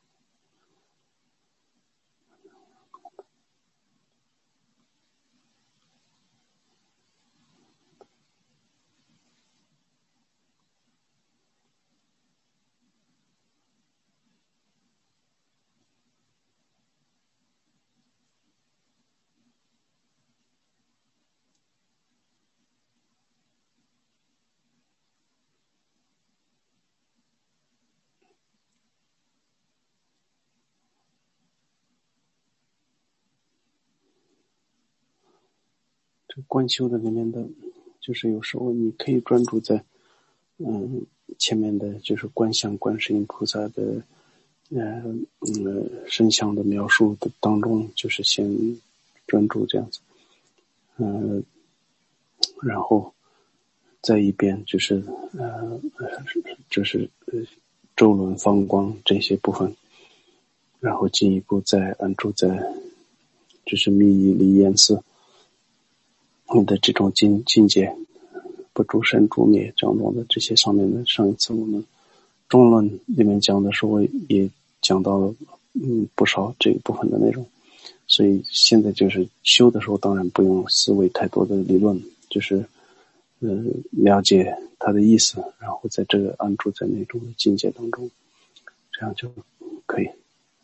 这观修的里面的，就是有时候你可以专注在，嗯，前面的就是观想观世音菩萨的，呃，嗯，身相的描述的当中，就是先专注这样子，嗯，然后再一遍就是，呃，就是呃周轮放光这些部分，然后进一步再安住在，就是密意离言寺。你的这种境境界，不诸生诸灭这样的这些上面的，上一次我们中论里面讲的时候也讲到了嗯不少这一部分的内容，所以现在就是修的时候当然不用思维太多的理论，就是呃了解它的意思，然后在这个安住在那种境界当中，这样就可以。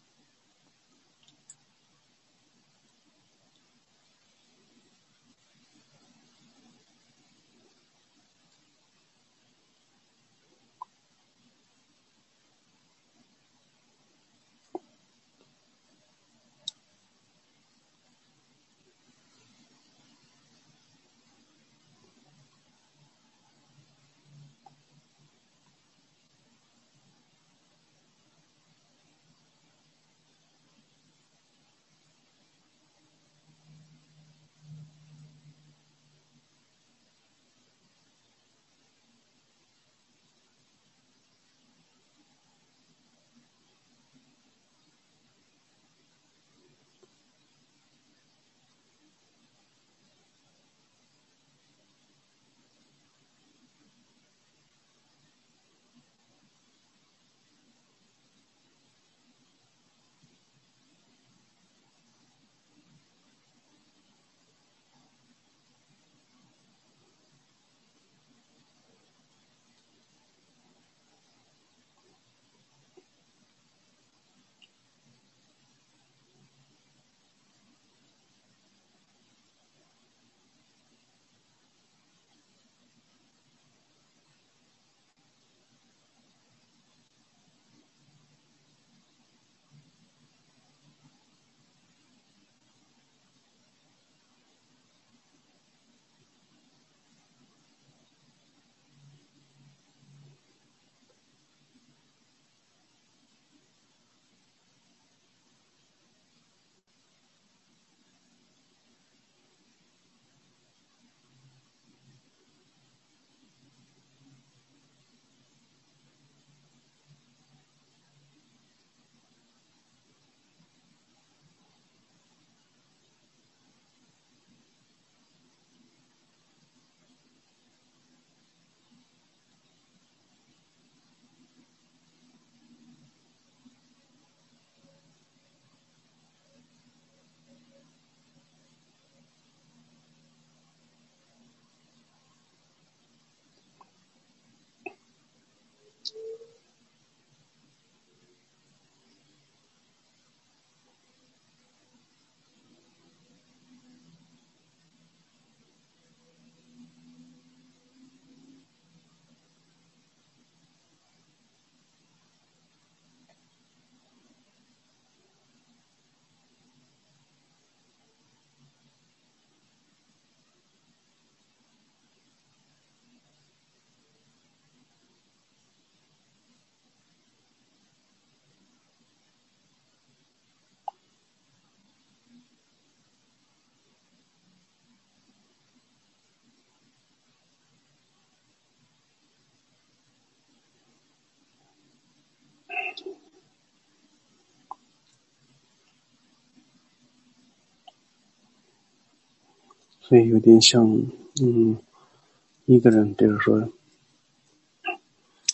所以有点像嗯一个人比如说嗯、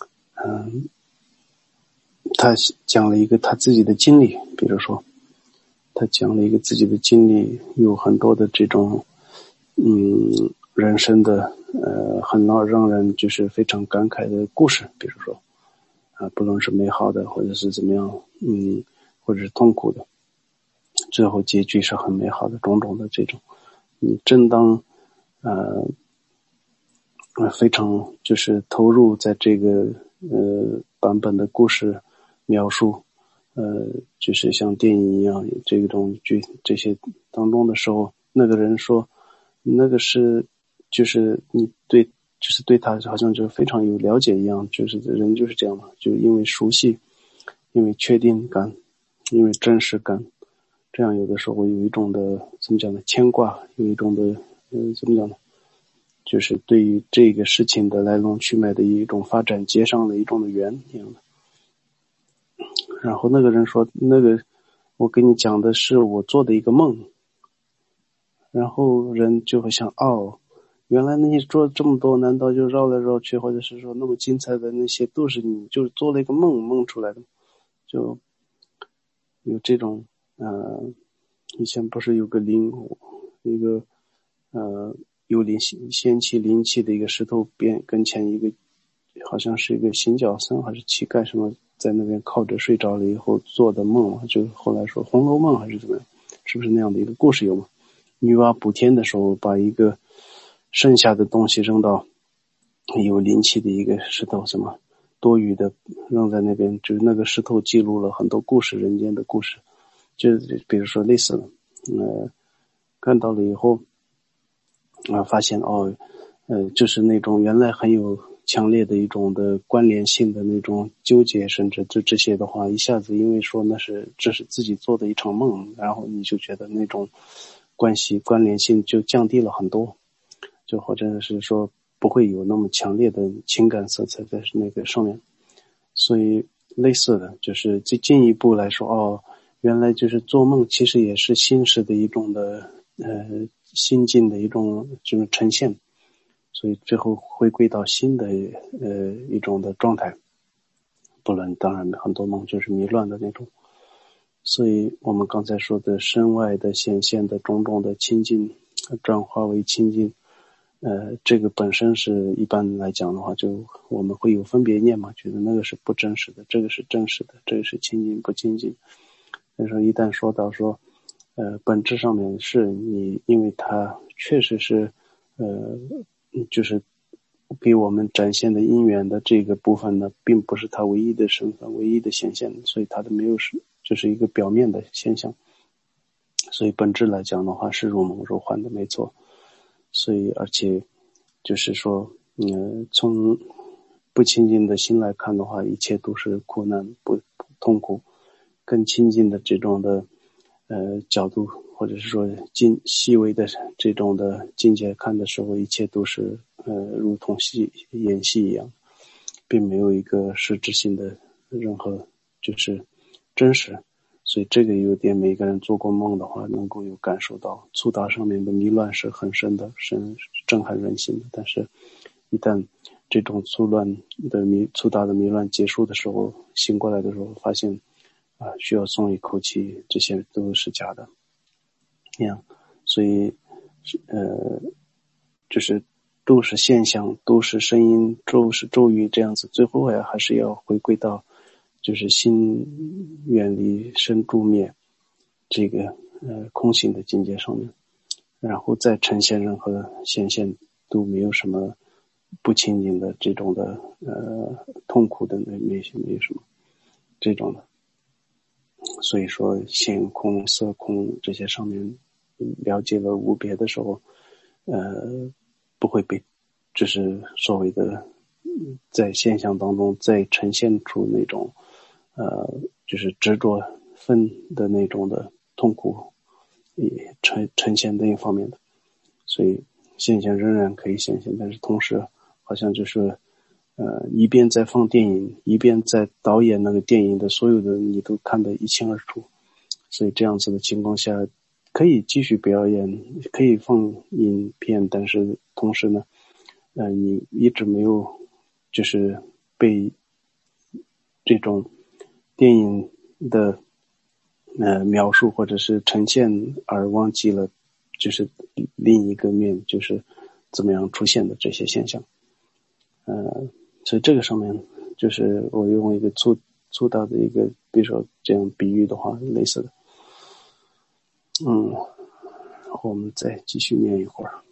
嗯，他讲了一个他自己的经历，比如说他讲了一个自己的经历，有很多的这种嗯人生的呃很让让人就是非常感慨的故事，比如说啊，不论是美好的或者是怎么样，嗯，或者是痛苦的，最后结局是很美好的，种种的这种，你正当呃非常就是投入在这个呃版本的故事描述，呃，就是像电影一样这种剧这些当中的时候，那个人说，那个是就是你对就是对他好像就非常有了解一样，就是人就是这样嘛，就因为熟悉，因为确定感，因为真实感，这样有的时候有一种的怎么讲呢？牵挂，有一种的呃怎么讲呢？就是对于这个事情的来龙去脉的一种发展接上了一种的缘一样的。然后那个人说，那个我跟你讲的是我做的一个梦。然后人就会想，哦，原来你做这么多，难道就绕来绕去，或者是说那么精彩的那些都是你就是做了一个梦梦出来的，就有这种呃，以前不是有个灵一个呃有灵仙气灵气的一个石头边跟前一个好像是一个行脚僧还是乞丐什么在那边靠着睡着了以后做的梦，就后来说《红楼梦》还是怎么样，是不是那样的一个故事有吗？女娲补天的时候把一个剩下的东西扔到有灵气的一个石头什么多余的扔在那边，就是那个石头记录了很多故事，人间的故事，就比如说类似的呃，看到了以后啊、呃，发现哦呃，就是那种原来很有强烈的一种的关联性的那种纠结，甚至这这些的话一下子因为说那是这是自己做的一场梦，然后你就觉得那种关系关联性就降低了很多，就或者是说不会有那么强烈的情感色彩在那个上面。所以类似的就是最进一步来说，哦，原来就是做梦其实也是心识的一种的呃心境的一种这种呈现，所以最后回归到新的呃一种的状态。不然当然很多梦就是迷乱的那种。所以我们刚才说的身外的显现的种种的清净转化为清净，呃，这个本身是一般来讲的话，就我们会有分别念嘛，觉得那个是不真实的，这个是真实的，这个是清净不清净。但是一旦说到说，呃，本质上面是你，因为它确实是，呃，就是给我们展现的因缘的这个部分呢，并不是它唯一的身份、唯一的显现，所以它的没有是就是一个表面的现象。所以本质来讲的话，是如梦如幻的，没错。所以而且就是说嗯，从不清净的心来看的话，一切都是苦难不痛苦。更亲近的这种的呃角度，或者是说近细微的这种的境界看的时候，一切都是呃如同戏演戏一样，并没有一个实质性的任何就是真实。所以这个有点每个人做过梦的话能够有感受到，触达上面的迷乱是很深的，深震撼人心的。但是一旦这种粗乱的迷粗大的迷乱结束的时候，醒过来的时候发现啊，需要松一口气，这些都是假的。这样，所以呃就是都是现象，都是声音，都是咒语这样子，最后呀还是要回归到就是心远离生住灭这个呃空性的境界上面，然后再呈现任何显现都没有什么不清净的这种的呃痛苦的那没没有什么这种的。所以说显空色空这些上面了解了无别的时候，呃不会被就是所谓的在现象当中再呈现出那种呃就是执着分的那种的痛苦也呈呈现那一方面的。所以现象仍然可以显现，但是同时好像就是呃一边在放电影，一边在导演那个电影的所有的你都看得一清二楚。所以这样子的情况下可以继续表演，可以放影片，但是同时呢呃你一直没有就是被这种电影的呃描述或者是呈现，而忘记了就是另一个面，就是怎么样出现的这些现象。呃，所以这个上面就是我用一个粗粗大的一个，比如说这样比喻的话，类似的。嗯，然后我们再继续念一会儿。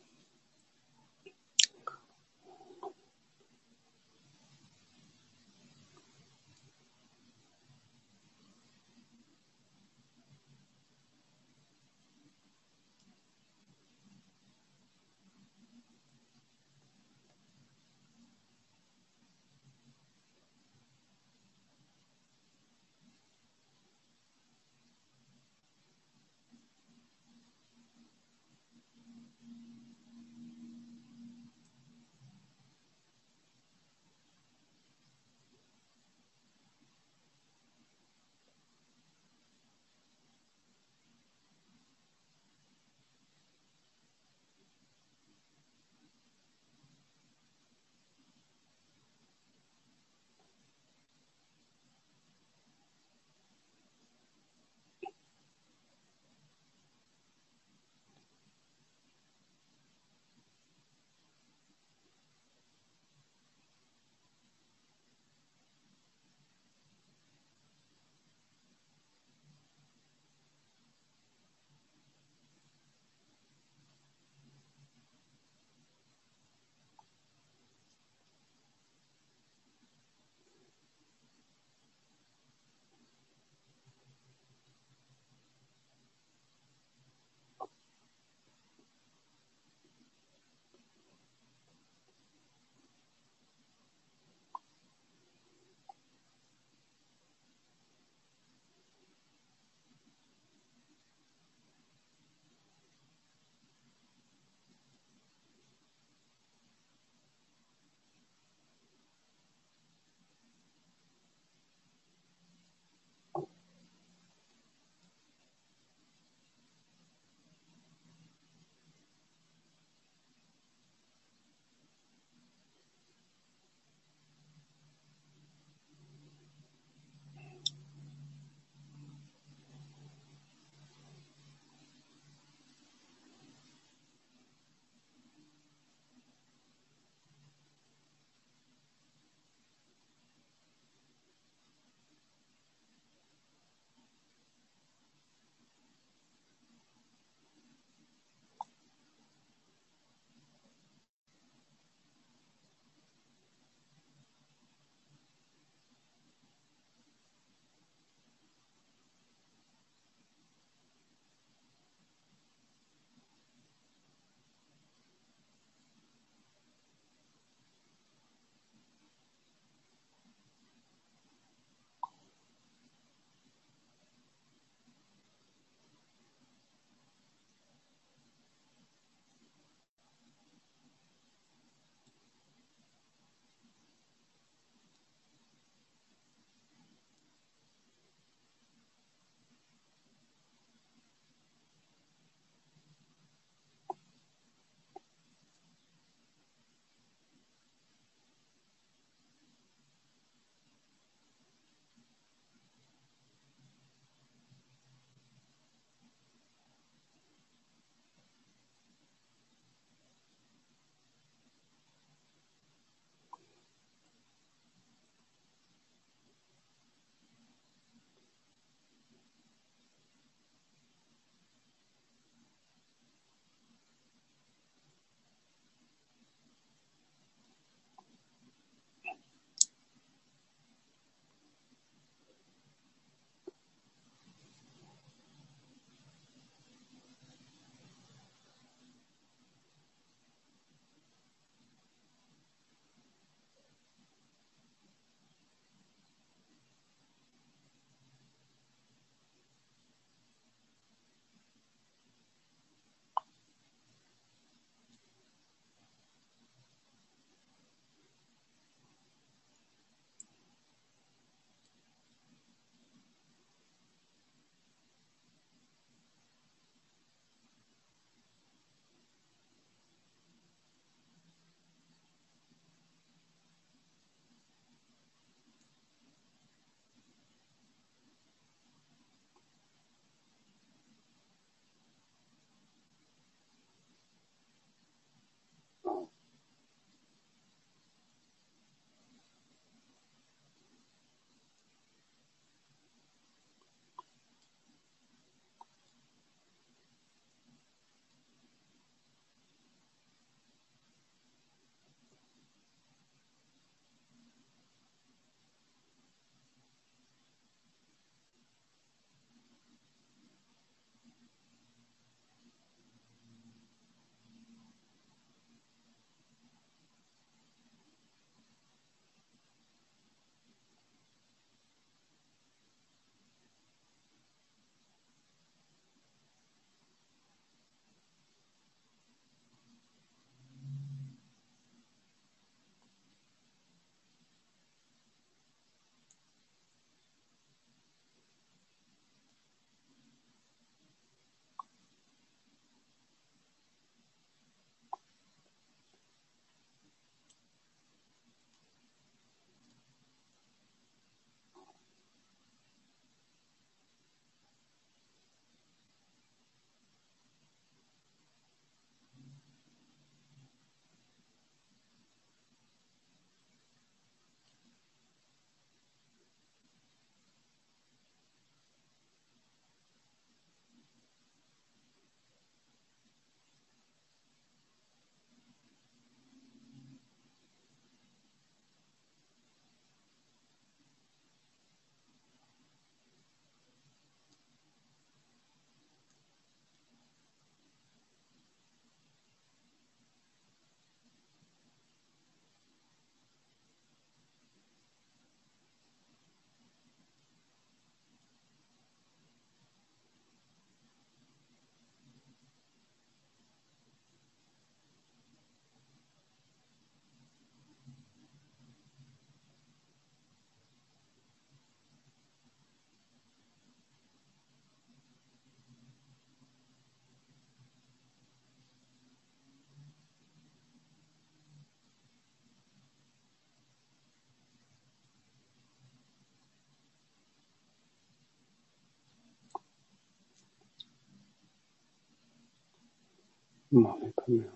嗯，没错没错。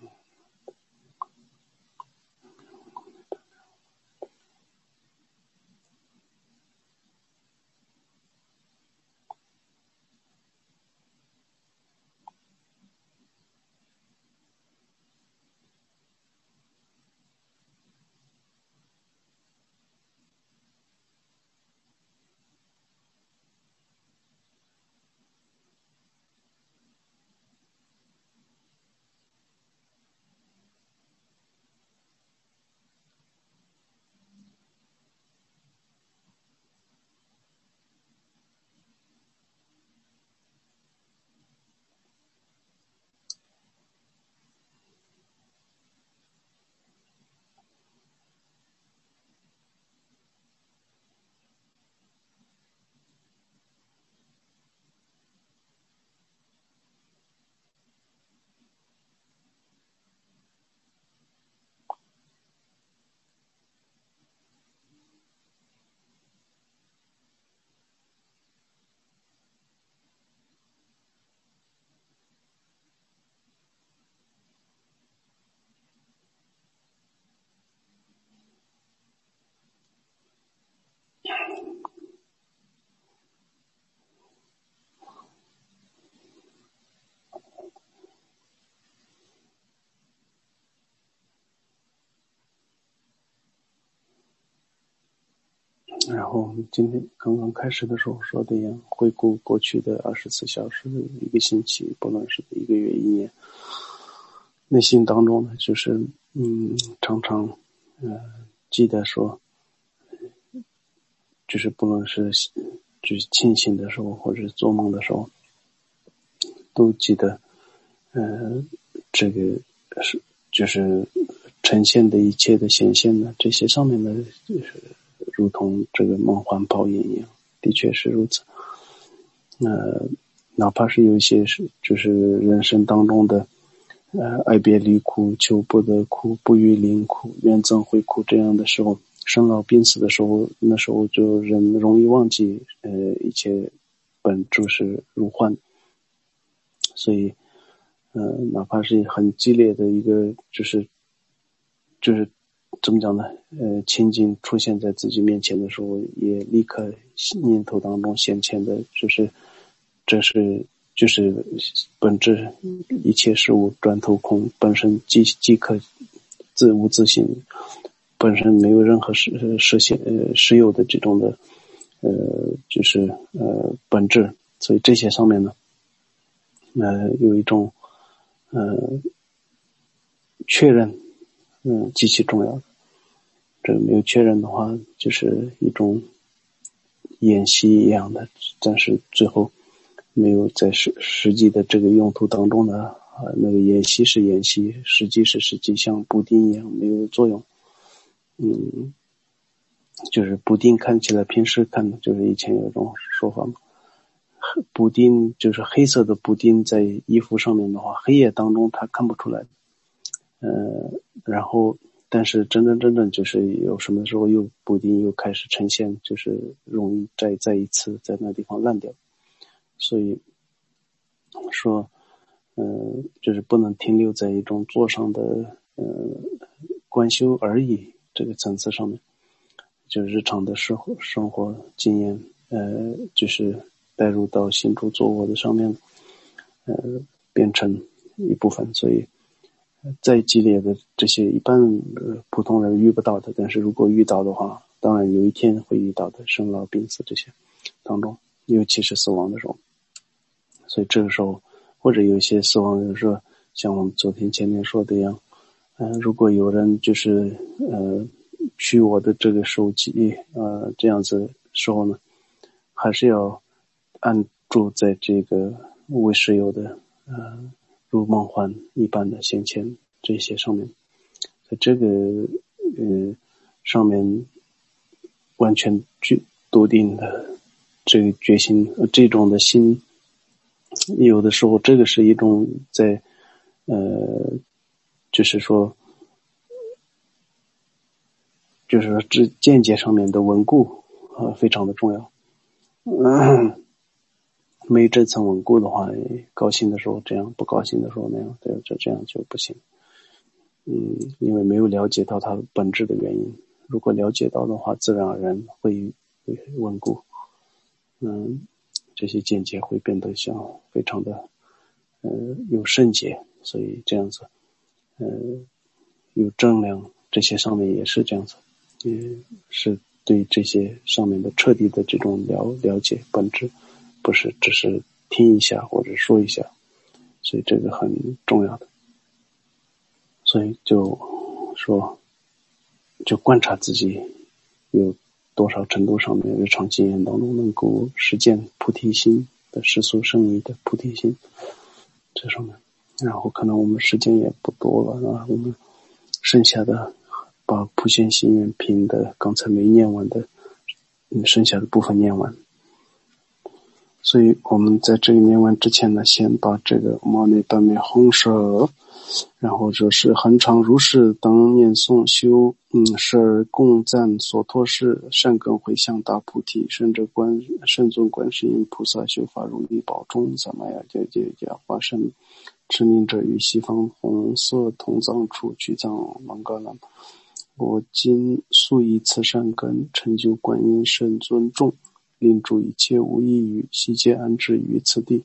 然后我们今天刚刚开始的时候说的一样，回顾过去的二十四小时、一个星期，不论是一个月、一年，内心当中呢，就是嗯，常常呃记得说，就是不论是就是清醒的时候，或者是做梦的时候，都记得呃这个是就是呈现的一切的显现呢，这些上面的就是如同这个梦幻泡影一样，的确是如此。呃，哪怕是有一些是就是人生当中的呃爱别离苦、求不得苦、不遇临苦、怨憎会苦这样的时候，生老病死的时候，那时候就人容易忘记呃一切本就是如幻，所以呃哪怕是很激烈的一个就是就是怎么讲呢？呃，情景出现在自己面前的时候，也立刻念头当中显现的，就是这是就是本质一切事物转头空，本身即即可自无自性，本身没有任何实实现呃实有的这种的呃就是呃本质，所以这些上面呢，呃有一种呃确认，嗯极其重要的。这个没有确认的话，就是一种演习一样的，但是最后没有在实实际的这个用途当中呢，啊，那个演习是演习，实际是实际，像补丁一样没有作用。嗯，就是补丁看起来平时看，就是以前有一种说法嘛，补丁就是黑色的补丁在衣服上面的话，黑夜当中它看不出来。呃，然后但是真真正正就是有什么时候又补丁又开始呈现，就是容易再再一次在那地方烂掉。所以说呃就是不能停留在一种座上的呃观修而已这个层次上面，就日常的生活生活经验呃就是带入到行住坐卧的上面，呃变成一部分。所以再激烈的这些一般、呃、普通人遇不到的，但是如果遇到的话，当然有一天会遇到的，生老病死这些当中，尤其是死亡的时候。所以这个时候，或者有一些死亡人说，像我们昨天前面说的一样，呃，如果有人就是呃取我的这个手机呃这样子时候呢，还是要按住在这个无为实有的呃如梦幻一般的显现这些上面，在这个呃上面完全决笃定的这个决心，呃这种的心，有的时候这个是一种在呃就是说就是说这见解上面的稳固啊、呃，非常的重要。嗯没这层稳固的话，高兴的时候这样，不高兴的时候那样，对，这这样就不行。嗯，因为没有了解到它本质的原因。如果了解到的话，自然而然会稳固。嗯，这些见解会变得像非常的呃有圣洁，所以这样子，呃有正量，这些上面也是这样子，也是对这些上面的彻底的这种了了解本质，不是只是听一下或者说一下，所以这个很重要的。所以就说，就观察自己有多少程度上面日常经验当中能够实践菩提心的世俗圣意的菩提心这上面，然后可能我们时间也不多了啊，我们剩下的把普贤行愿品的刚才没念完的，嗯，剩下的部分念完。所以我们在这里念完之前呢，先把这个毛内般灭红舍，然后就是恒常如是等念诵修，嗯，十二供赞所托事善根回向大菩提，甚至观圣尊观世音菩萨修法如意宝中萨玛雅结结加化身持名者于西方红色铜藏处居藏芒嘎兰。我今速以此善根成就观音圣尊众，令诸一切无异于悉皆安置于此地。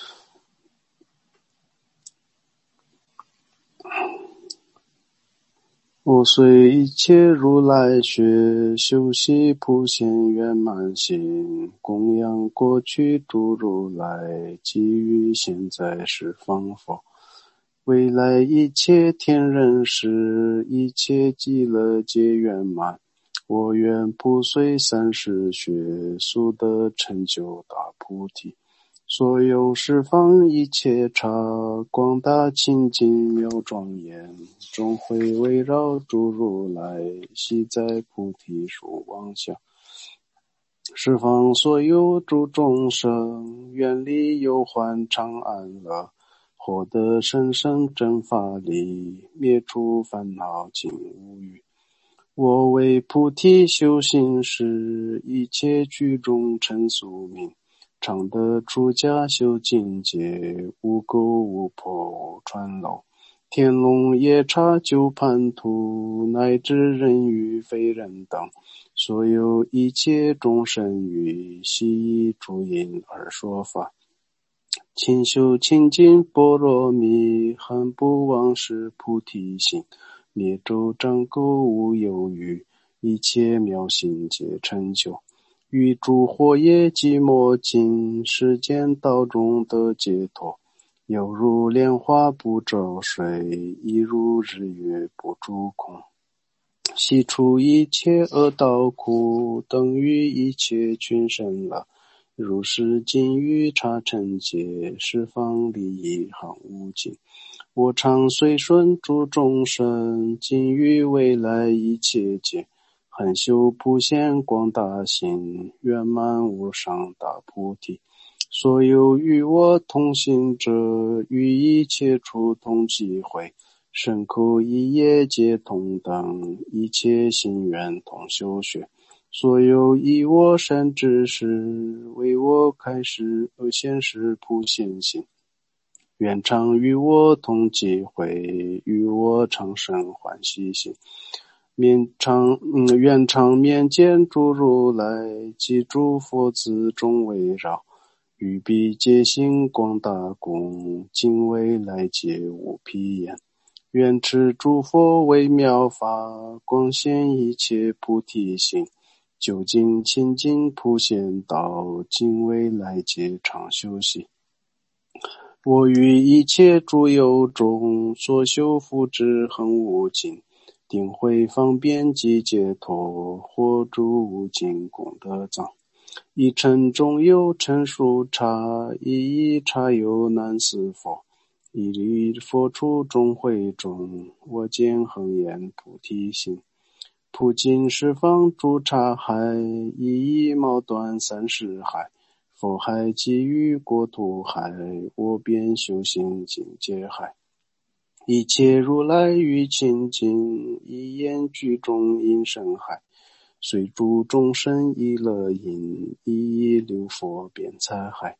我随一切如来学修习普贤圆满心，供养过去诸如来，给予现在十方佛，未来一切天人世，一切极乐皆圆满。我愿不随三世学，速得成就大菩提。所有十方一切刹，广大清净妙庄严，终会围绕诸如来，悉在菩提树王下。十方所有诸众生，愿离忧患常安乐，获得甚深真法理，灭除烦恼尽无余。我为菩提修行时，一切居中称宿命，常得出家修境界，无垢无破无穿漏，天龙夜叉九叛徒，乃至人与非人等，所有一切众生于悉以诸因而说法。勤修清净般若蜜，恒不忘失菩提心，灭诸障垢无有余，一切妙行皆成就。于诸火业寂寞尽，世间道中得解脱。犹如莲花不着水，亦如日月不住空。悉除一切恶道苦，等于一切群生乐。如是今于刹尘界，十方利益行无尽。我常随顺诸众生，今于未来一切界，恒修普贤广大心，圆满无上大菩提。所有与我同行者，于一切处同机会，身口意业皆同等，一切心愿同修学。所有以我善知识，为我开示而显示普贤行，愿常与我同机会，与我常生欢喜心。面常嗯，愿常面见诸如来，及诸佛子众围绕，于彼皆行广大功，今未来皆无疲厌。愿持诸佛微妙法，光显一切菩提心，究竟清净普贤道，今未来皆常修习。我于一切诸有中，所修福智恒无尽，定慧方便及解脱，获诸无尽功德藏。一尘中有尘数刹，一一刹有难思佛。一粒佛处众会中，我见恒言菩提心。普尽十方诸刹海，一一毛断三世海。佛海给予国土海，我便修行境界海。一切如来于清净，一言居中因深海。随诸众生一乐因，一一流佛遍财海。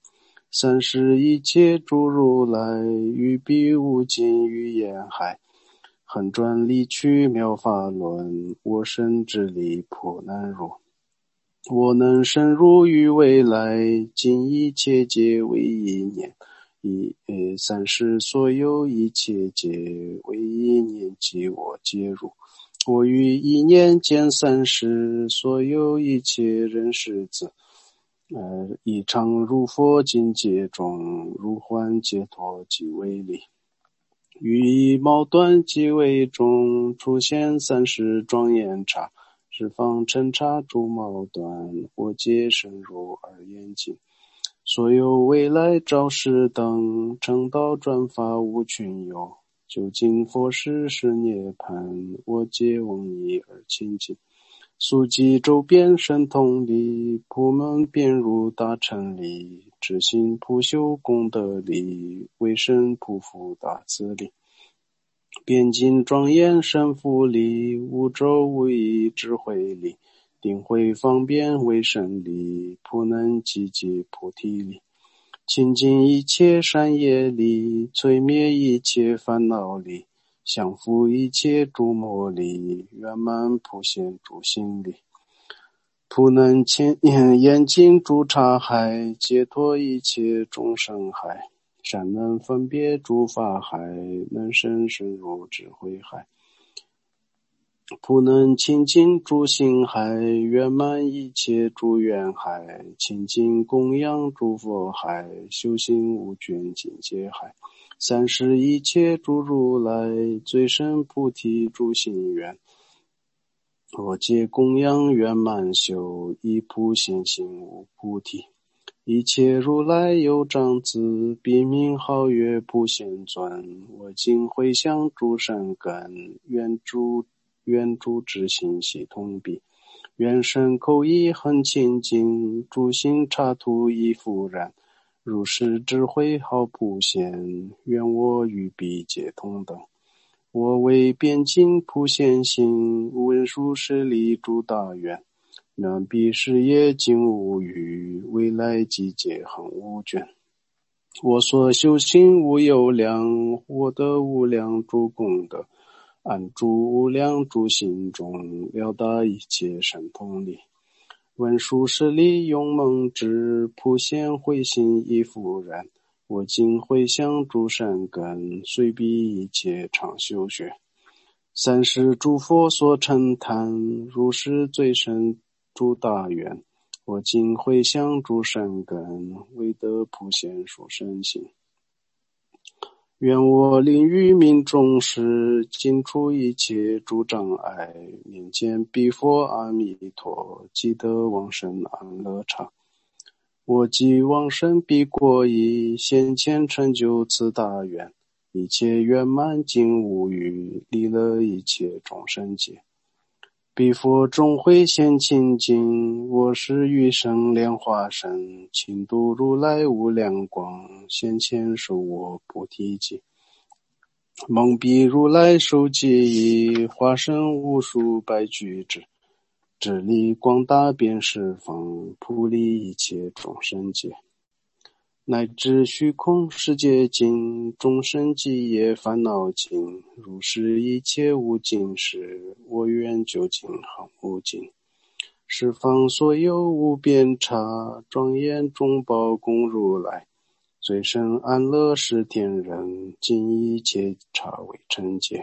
三世一切诸如来，于彼无尽于言海，横转离去妙法轮，我身之力颇难入。我能深入于未来，尽一切皆为一念，一呃三世所有一切皆为一念，即我皆入。我于一念见三世所有一切人世子，呃一常入佛境界中，如幻解脱即为理。于一毛断即为中，出现三世庄严刹，十方尘刹诸毛断，我皆深入而严净。所有未来照世等，成道转法无群有，究竟佛事是涅盘，我皆闻一而亲近。速记周边神通力，普门遍入大乘力，知行普修功德力，为神普福大慈力。边境庄严神福力，无周无异智慧力，定慧方便为神力，普能积集菩提力。清净一切善业力，摧灭一切烦恼力，降伏一切诸魔力，圆满普现诸行力。普能清严净诸刹海，解脱一切众生海。善能分别诸法海，能深深入智慧海。普能清净诸行海，圆满一切诸愿海。清净供养诸佛海，修行无倦境界海。三世一切诸如来，最深菩提诸心愿。我皆供养圆满修，一普现行无菩提。一切如来有长子，彼名号曰普贤尊。我今回向诸善根，愿诸愿诸智心系统彼，愿身口意恒清净，诸行刹土亦复然。如是智慧好普现，愿我与彼皆同等。我为边境普现行，文殊师利诸大愿。愿彼事业尽无余，未来际界恒无倦。我所修行无有量，获得无量诸功德，安住无量诸心中，了达一切神通力。文殊师利勇猛智，普现慧心亦复然。我今回向诸善根，随彼一切常修学。三世诸佛所称叹，如是最深诸大愿。我今回向诸善根，为得普现殊胜行。愿我令于民众时，尽除一切诸障碍，面见彼佛阿弥陀，即得往生安乐刹。我即往生彼国已，先前成就此大愿，一切圆满尽无余，利乐一切众生界。彼佛终会现清净，我是余生莲花身，亲度如来无量光，先前受我菩提记。蒙彼如来受记忆，化身无数百具智，智力广大遍十方，普利一切众生界。乃至虚空世界尽，众生极业烦恼尽，如是一切无尽事，我愿究竟恒无尽。十方所有无边刹，庄严众宝供如来，最深安乐是天人，尽一切刹为成劫。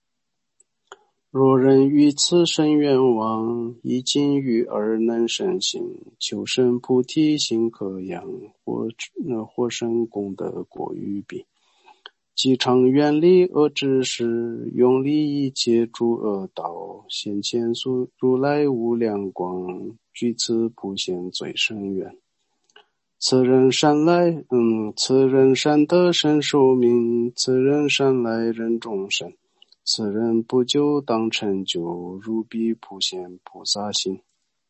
若人于此生愿望，一尽于而能生行，求生菩提心可养，或或生功德过于彼。即常远离恶知识，永离一切诸恶道，先前所如来无量光，具此普现最深愿。此人善来，嗯，此人善得生寿命，此人善来人众生。此人不久当成就，如彼普现菩萨行。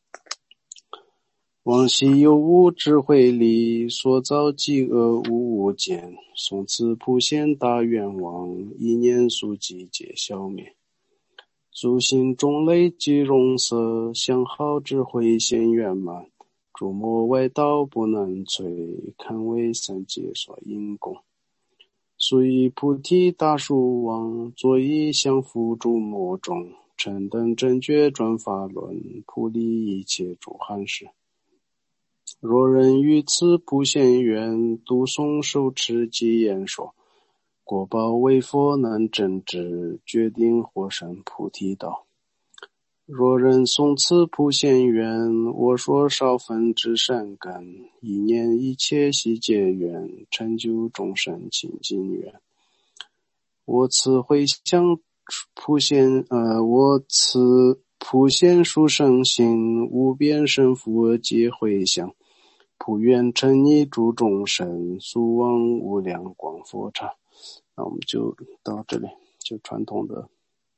往昔有无智慧力，所造极恶无无间，从此普现大愿望，一念速即皆消灭。诸行种类即容色，相好智慧现圆满， 诸魔外道不能摧，堪为三界所应供。所以菩提大树王，作以降伏诸魔众，成等正觉转法轮，普利一切诸寒士。若人于此普贤愿，读诵受持及言说，果报为佛能证知，决定获生菩提道。若人诵此普贤愿，我说少分之善根，一念一切悉皆愿，成就众生清净愿。我此回向普贤，呃，我此普贤殊胜心，无边胜佛皆回向，普愿成你诸众生，速往无量光佛刹。那我们就到这里，就传统的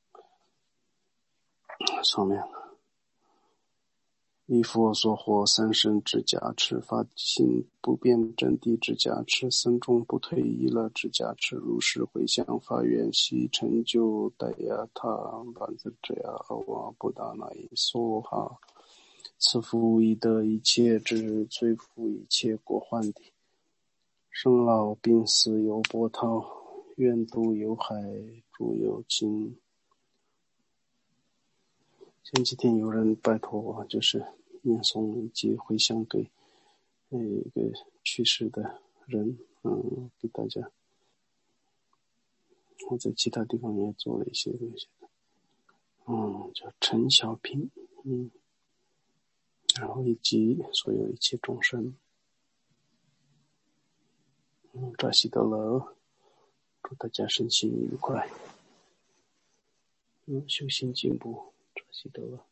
上面了。以佛所获三身之加持，法性不变真谛之加持，僧众不退意乐之加持，如是回向法愿，悉成就达雅他班子者呀阿瓦布达那伊梭哈。此复以得一切之最复一切果患地，生老病死有波涛，愿度有海诸有情。前几天有人拜托我，就是念诵以及回向给那个去世的人，嗯，给大家。我在其他地方也做了一些东西，嗯，叫陈小平，嗯，然后以及所有一切众生，嗯，扎西德勒，祝大家身心愉快，嗯，修行进步，扎西德勒。